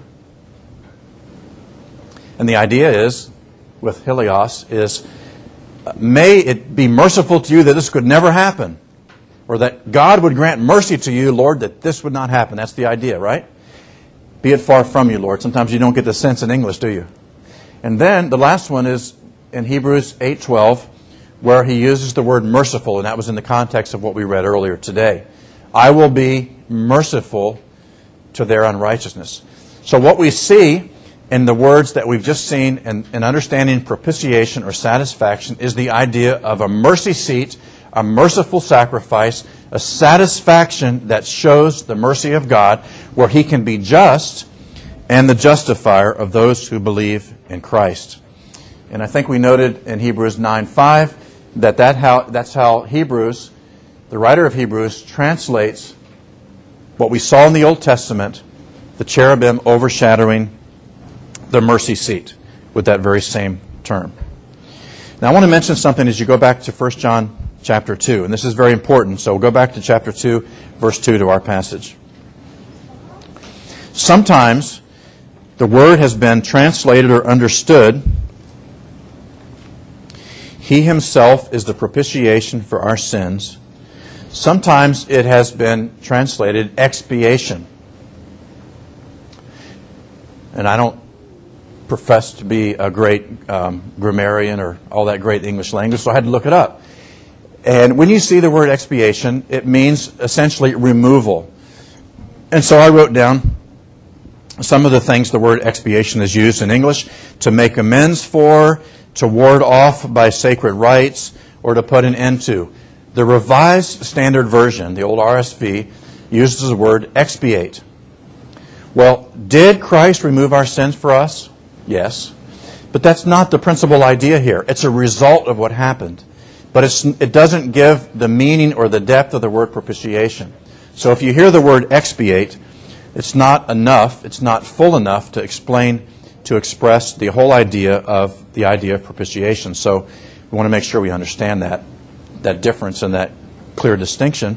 And the idea is, with helios, is may it be merciful to you that this could never happen. Or that God would grant mercy to you, Lord, that this would not happen. That's the idea, right? Be it far from you, Lord. Sometimes you don't get the sense in English, do you? And then the last one is in Hebrews 8:12, where he uses the word merciful, and that was in the context of what we read earlier today. I will be merciful to their unrighteousness. So what we see in the words that we've just seen in understanding propitiation or satisfaction is the idea of a mercy seat, a merciful sacrifice, a satisfaction that shows the mercy of God, where He can be just and the justifier of those who believe in Christ. And I think we noted in Hebrews 9:5 that's how Hebrews, the writer of Hebrews, translates what we saw in the Old Testament, the cherubim overshadowing the mercy seat, with that very same term. Now I want to mention something as you go back to 1 John chapter 2, and this is very important. So we'll go back to chapter 2, verse 2 to our passage. Sometimes the word has been translated or understood, He Himself is the propitiation for our sins. Sometimes it has been translated expiation. And I don't profess to be a great grammarian or all that great English language, so I had to look it up. And when you see the word expiation, it means essentially removal. And so I wrote down some of the things the word expiation is used in English: to make amends for, to ward off by sacred rites, or to put an end to. The Revised Standard Version, the old RSV, uses the word expiate. Well, did Christ remove our sins for us? Yes. But that's not the principal idea here. It's a result of what happened. But it doesn't give the meaning or the depth of the word propitiation. So if you hear the word expiate, it's not enough, it's not full enough to express the whole idea of propitiation. So we want to make sure we understand that difference and that clear distinction.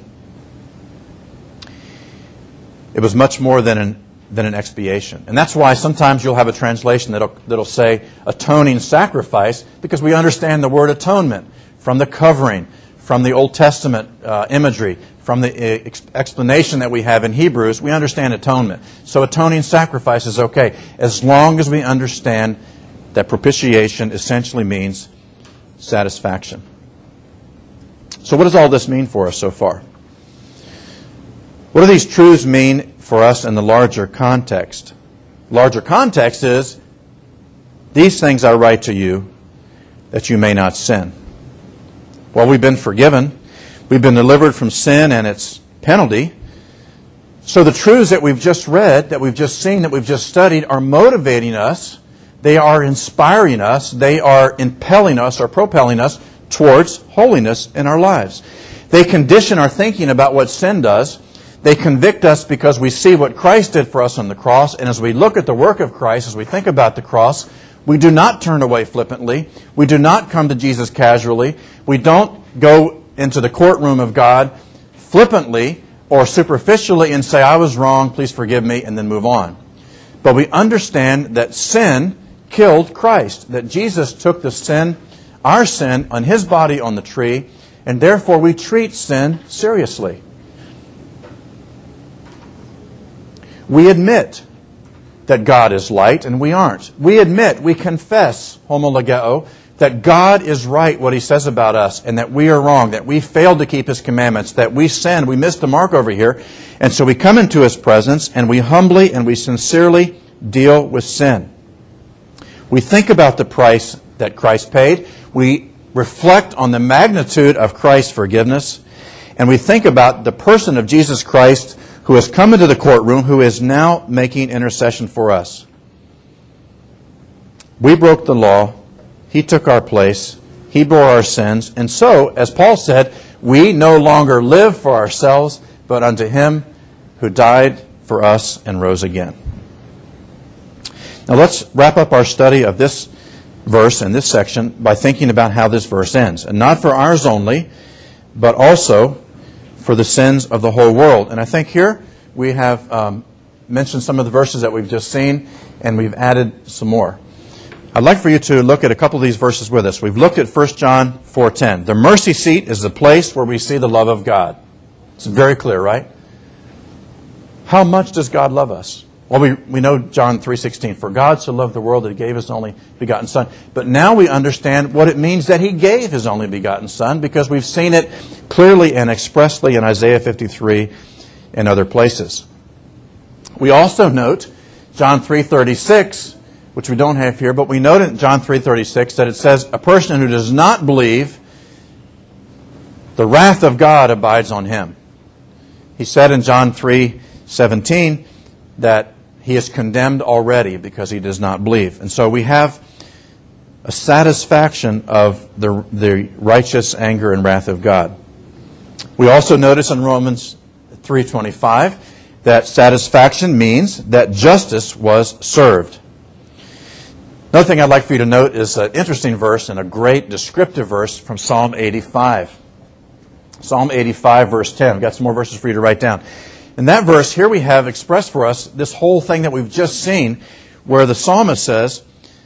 It was much more than an expiation. And that's why sometimes you'll have a translation that'll say atoning sacrifice, because we understand the word atonement from the covering, from the Old Testament imagery, from the explanation that we have in Hebrews. We understand atonement. So atoning sacrifice is okay, as long as we understand that propitiation essentially means satisfaction. So what does all this mean for us so far? What do these truths mean for us in the larger context? Larger context is, these things I write to you that you may not sin. Well, we've been forgiven. We've been delivered from sin and its penalty. So the truths that we've just read, that we've just seen, that we've just studied are motivating us. They are inspiring us. They are impelling us or propelling us towards holiness in our lives. They condition our thinking about what sin does. They convict us because we see what Christ did for us on the cross, and as we look at the work of Christ, as we think about the cross, we do not turn away flippantly. We do not come to Jesus casually. We don't go into the courtroom of God flippantly or superficially and say, I was wrong, please forgive me, and then move on. But we understand that sin killed Christ, that Jesus took the sin, our sin, on His body on the tree, and therefore we treat sin seriously. We admit that God is light, and we aren't. We admit, we confess, homologeo, that God is right, what He says about us, and that we are wrong, that we failed to keep His commandments, that we sinned, we missed the mark over here. And so we come into His presence, and we humbly and we sincerely deal with sin. We think about the price that Christ paid. We reflect on the magnitude of Christ's forgiveness. And we think about the person of Jesus Christ who has come into the courtroom, who is now making intercession for us. We broke the law. He took our place. He bore our sins. And so, as Paul said, we no longer live for ourselves, but unto Him who died for us and rose again. Now let's wrap up our study of this verse and this section by thinking about how this verse ends. And not for ours only, but also for the sins of the whole world. And I think here we have mentioned some of the verses that we've just seen, and we've added some more. I'd like for you to look at a couple of these verses with us. We've looked at 1 John 4:10. The mercy seat is the place where we see the love of God. It's very clear, right? How much does God love us? Well, we know John 3:16. For God so loved the world that He gave His only begotten Son. But now we understand what it means that He gave His only begotten Son, because we've seen it clearly and expressly in Isaiah 53 and other places. We also note John 3:36, which we don't have here, but we note in John 3:36 that it says, a person who does not believe, the wrath of God abides on him. He said in John 3:17 that he is condemned already because he does not believe. And so we have a satisfaction of the righteous anger and wrath of God. We also notice in Romans 3:25 that satisfaction means that justice was served. Another thing I'd like for you to note is an interesting verse and a great descriptive verse from Psalm 85. Psalm 85, verse 10. I've got some more verses for you to write down. In that verse, here we have expressed for us this whole thing that we've just seen, where the psalmist says,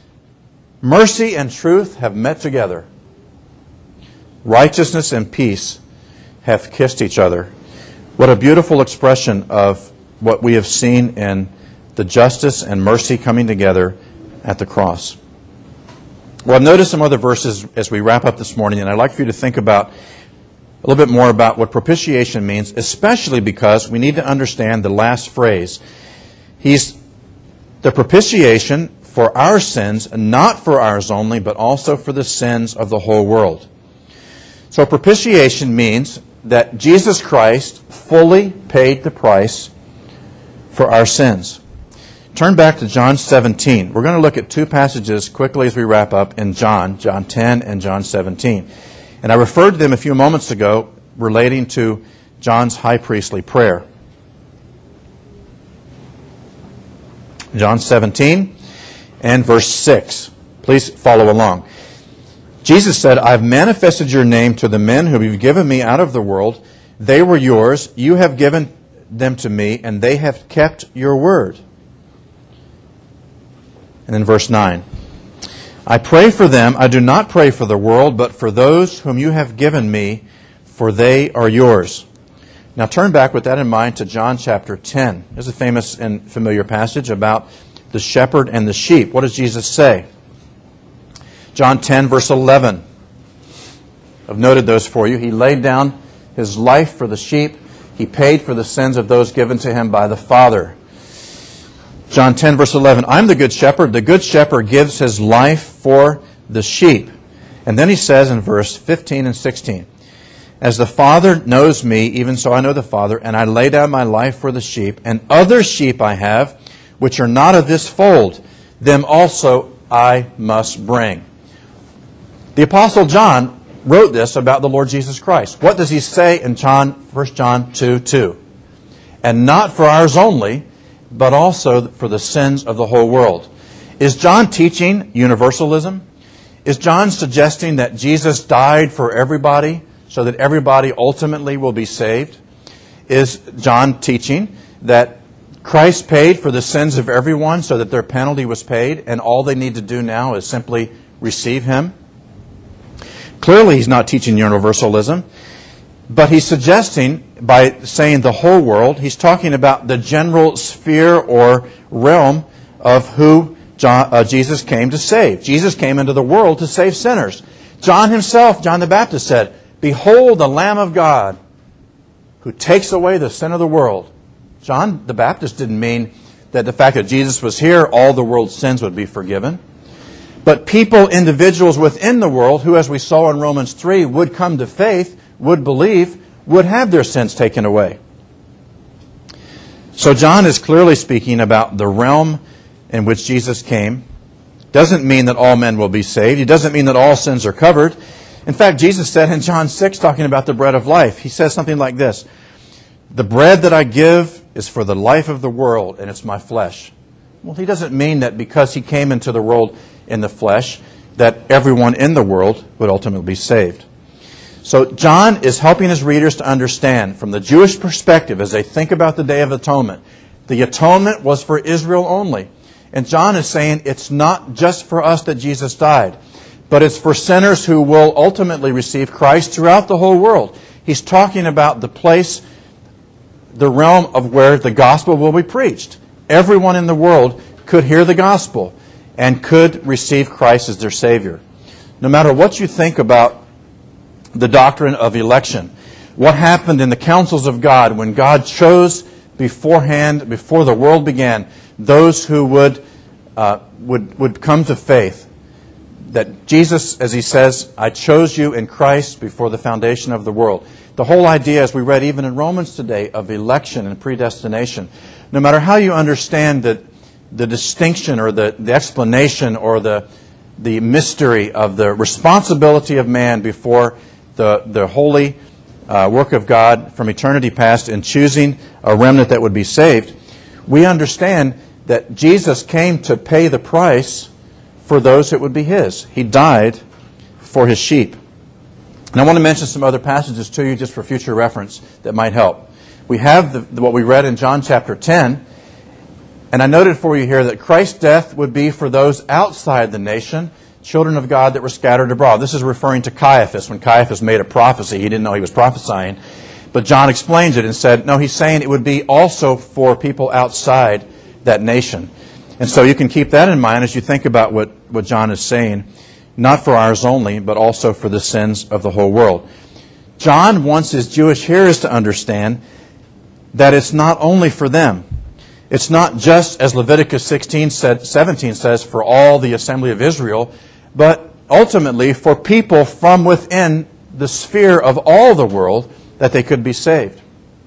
mercy and truth have met together. Righteousness and peace have kissed each other. What a beautiful expression of what we have seen in the justice and mercy coming together at the cross. Well, I've noticed some other verses as we wrap up this morning, and I'd like for you to think about a little bit more about what propitiation means, especially because we need to understand the last phrase. He's the propitiation for our sins, not for ours only, but also for the sins of the whole world. So propitiation means that Jesus Christ fully paid the price for our sins. Turn back to John 17. We're going to look at two passages quickly as we wrap up in John 10 and John 17. And I referred to them a few moments ago relating to John's high priestly prayer. John 17 and verse 6. Please follow along. Jesus said, I've manifested your name to the men whom you've given me out of the world. They were yours. You have given them to me, and they have kept your word. And then verse 9. I pray for them. I do not pray for the world, but for those whom you have given me, for they are yours. Now turn back with that in mind to John chapter 10. There's a famous and familiar passage about the shepherd and the sheep. What does Jesus say? John 10, verse 11. I've noted those for you. He laid down His life for the sheep. He paid for the sins of those given to Him by the Father. John 10, verse 11, I'm the good shepherd. The good shepherd gives his life for the sheep. And then he says in verse 15 and 16, as the Father knows me, even so I know the Father, and I lay down my life for the sheep, and other sheep I have, which are not of this fold, them also I must bring. The Apostle John wrote this about the Lord Jesus Christ. What does he say in 1 John 2:2? And not for ours only, but also for the sins of the whole world. Is John teaching universalism? Is John suggesting that Jesus died for everybody so that everybody ultimately will be saved? Is John teaching that Christ paid for the sins of everyone so that their penalty was paid and all they need to do now is simply receive Him? Clearly he's not teaching universalism, but he's suggesting, by saying the whole world, he's talking about the general sphere or realm of who Jesus came to save. Jesus came into the world to save sinners. John himself, John the Baptist, said, "Behold the Lamb of God who takes away the sin of the world." John the Baptist didn't mean that the fact that Jesus was here, all the world's sins would be forgiven. But people, individuals within the world who, as we saw in Romans 3, would come to faith, would believe, would have their sins taken away. So John is clearly speaking about the realm in which Jesus came. Doesn't mean that all men will be saved. It doesn't mean that all sins are covered. In fact, Jesus said in John 6, talking about the bread of life, He says something like this: "The bread that I give is for the life of the world, and it's my flesh." Well, He doesn't mean that because He came into the world in the flesh, that everyone in the world would ultimately be saved. So John is helping his readers to understand from the Jewish perspective, as they think about the Day of Atonement, the atonement was for Israel only. And John is saying it's not just for us that Jesus died, but it's for sinners who will ultimately receive Christ throughout the whole world. He's talking about the place, the realm of where the gospel will be preached. Everyone in the world could hear the gospel and could receive Christ as their Savior. No matter what you think about the doctrine of election, what happened in the councils of God when God chose beforehand, before the world began, those who would come to faith, that Jesus, as He says, "I chose you in Christ before the foundation of the world." The whole idea, as we read even in Romans today, of election and predestination, no matter how you understand the distinction or the explanation or the mystery of the responsibility of man before the holy work of God from eternity past in choosing a remnant that would be saved, we understand that Jesus came to pay the price for those that would be His. He died for His sheep. And I want to mention some other passages to you just for future reference that might help. We have what we read in John chapter 10, and I noted for you here that Christ's death would be for those outside the nation, children of God that were scattered abroad. This is referring to Caiaphas. When Caiaphas made a prophecy, he didn't know he was prophesying. But John explains it and said, no, he's saying it would be also for people outside that nation. And so you can keep that in mind as you think about what John is saying. Not for ours only, but also for the sins of the whole world. John wants his Jewish hearers to understand that it's not only for them. It's not just, as Leviticus 17 says, for all the assembly of Israel, but ultimately for people from within the sphere of all the world that they could be saved.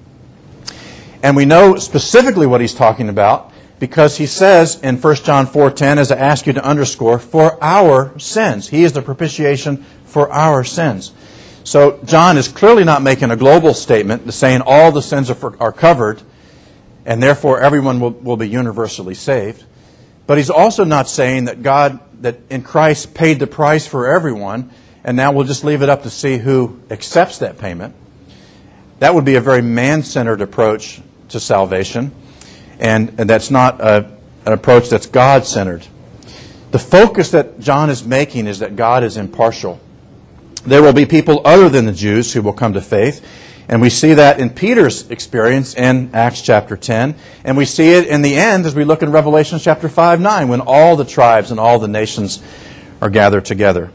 And we know specifically what he's talking about because he says in 1 John 4:10, as I ask you to underscore, for our sins. He is the propitiation for our sins. So John is clearly not making a global statement saying all the sins are covered and therefore everyone will be universally saved. But he's also not saying that God, that in Christ, paid the price for everyone and now we'll just leave it up to see who accepts that payment. That would be a very man-centered approach to salvation, and that's not an approach that's God-centered. The focus that John is making is that God is impartial. There will be people other than the Jews who will come to faith, and we see that in Peter's experience in Acts chapter 10, and we see it in the end as we look in Revelation chapter 5:9, when all the tribes and all the nations are gathered together.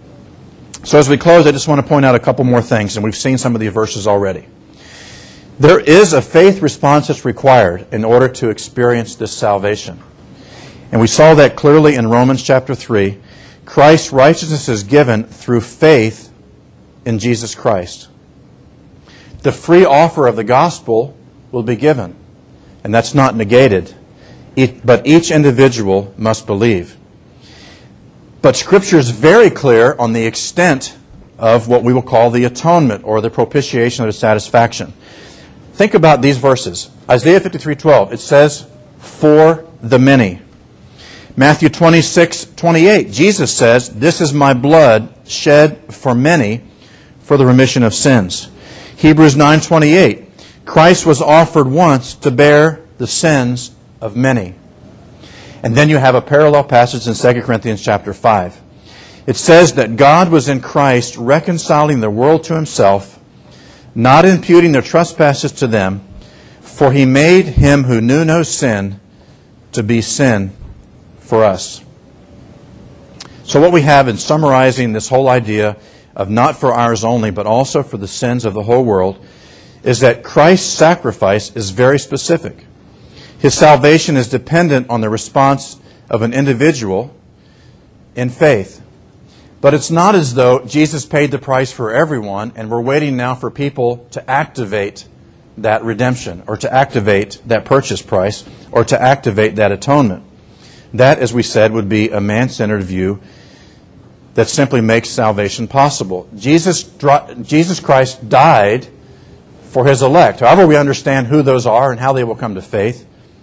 So as we close, I just want to point out a couple more things, and we've seen some of the verses already. There is a faith response that's required in order to experience this salvation. And we saw that clearly in Romans chapter 3. Christ's righteousness is given through faith in Jesus Christ. The free offer of the gospel will be given, and that's not negated. But each individual must believe. But Scripture is very clear on the extent of what we will call the atonement or the propitiation or the satisfaction. Think about these verses. Isaiah 53:12, it says, for the many. Matthew 26:28, Jesus says, this is my blood shed for many for the remission of sins. Hebrews 9:28, Christ was offered once to bear the sins of many. And then you have a parallel passage in 2 Corinthians chapter 5. It says that God was in Christ reconciling the world to himself, not imputing their trespasses to them, for he made him who knew no sin to be sin for us. So what we have in summarizing this whole idea of not for ours only, but also for the sins of the whole world, is that Christ's sacrifice is very specific. His salvation is dependent on the response of an individual in faith. But it's not as though Jesus paid the price for everyone and we're waiting now for people to activate that redemption or to activate that purchase price or to activate that atonement. That, as we said, would be a man-centered view that simply makes salvation possible. Jesus Christ died for his elect. However we understand who those are and how they will come to faith,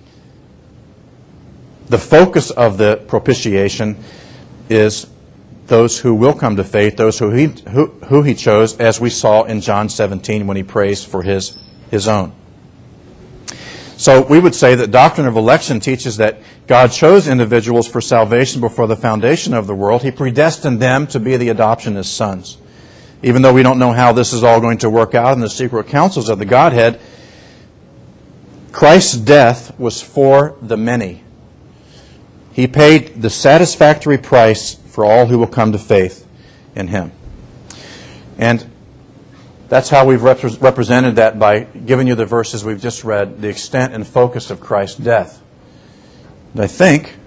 the focus of the propitiation is those who will come to faith, those who he chose, as we saw in John 17 when he prays for his own. So we would say that doctrine of election teaches that God chose individuals for salvation before the foundation of the world. He predestined them to be the adoption as sons. Even though we don't know how this is all going to work out in the secret councils of the Godhead, Christ's death was for the many. He paid the satisfactory price for all who will come to faith in him. And that's how we've represented that by giving you the verses we've just read, the extent and focus of Christ's death. And I think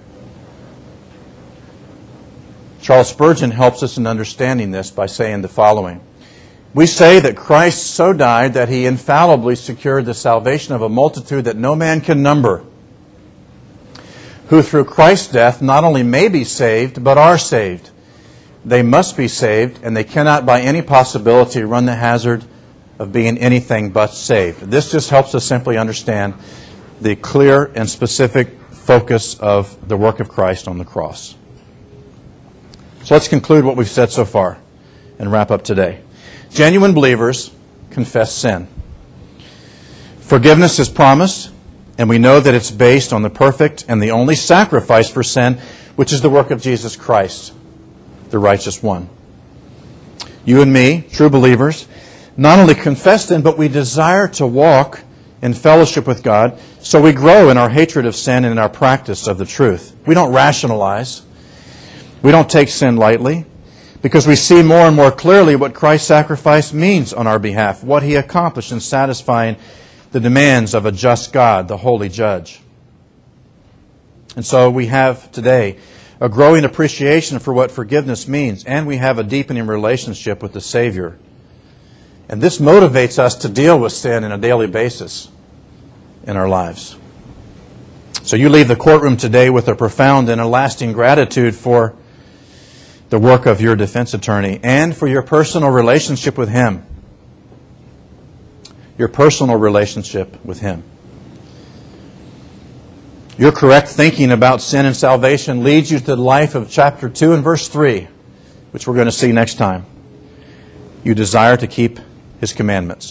Charles Spurgeon helps us in understanding this by saying the following. We say that Christ so died that he infallibly secured the salvation of a multitude that no man can number, who through Christ's death not only may be saved, but are saved. They must be saved, and they cannot by any possibility run the hazard of being anything but saved. This just helps us simply understand the clear and specific focus of the work of Christ on the cross. So let's conclude what we've said so far and wrap up today. Genuine believers confess sin. Forgiveness is promised, and we know that it's based on the perfect and the only sacrifice for sin, which is the work of Jesus Christ, the righteous one. You and me, true believers, not only confess sin, but we desire to walk in fellowship with God, so we grow in our hatred of sin and in our practice of the truth. We don't rationalize. We don't take sin lightly, because we see more and more clearly what Christ's sacrifice means on our behalf, what he accomplished in satisfying the demands of a just God, the holy judge. And so we have today a growing appreciation for what forgiveness means, and we have a deepening relationship with the Savior. And this motivates us to deal with sin on a daily basis in our lives. So you leave the courtroom today with a profound and a lasting gratitude for the work of your defense attorney and for your personal relationship with him. Your personal relationship with him. Your correct thinking about sin and salvation leads you to the life of chapter 2 and verse 3, which we're going to see next time. You desire to keep his commandments.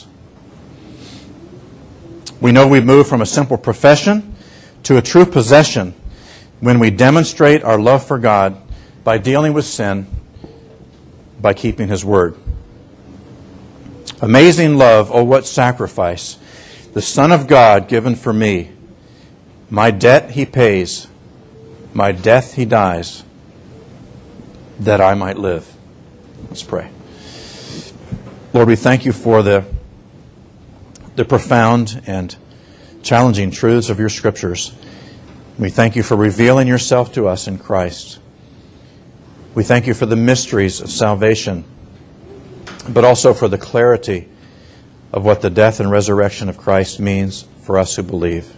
We know we've moved from a simple profession to a true possession when we demonstrate our love for God by dealing with sin, by keeping his word. Amazing love, oh what sacrifice! The Son of God given for me. My debt he pays, my death he dies, that I might live. Let's pray. Lord, we thank you for the profound and challenging truths of your Scriptures. We thank you for revealing yourself to us in Christ. We thank you for the mysteries of salvation, but also for the clarity of what the death and resurrection of Christ means for us who believe.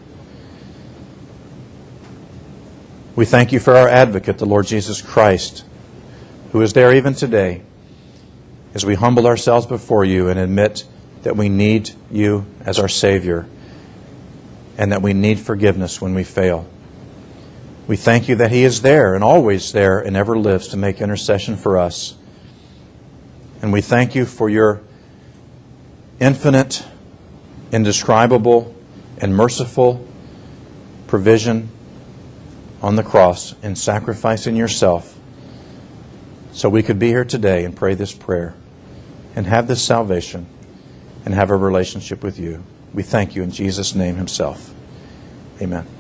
We thank you for our advocate, the Lord Jesus Christ, who is there even today, as we humble ourselves before you and admit that we need you as our Savior and that we need forgiveness when we fail. We thank you that He is there and always there and ever lives to make intercession for us. And we thank you for your infinite, indescribable, and merciful provision on the cross in sacrificing yourself so we could be here today and pray this prayer and have this salvation and have a relationship with you. We thank you in Jesus' name Himself. Amen.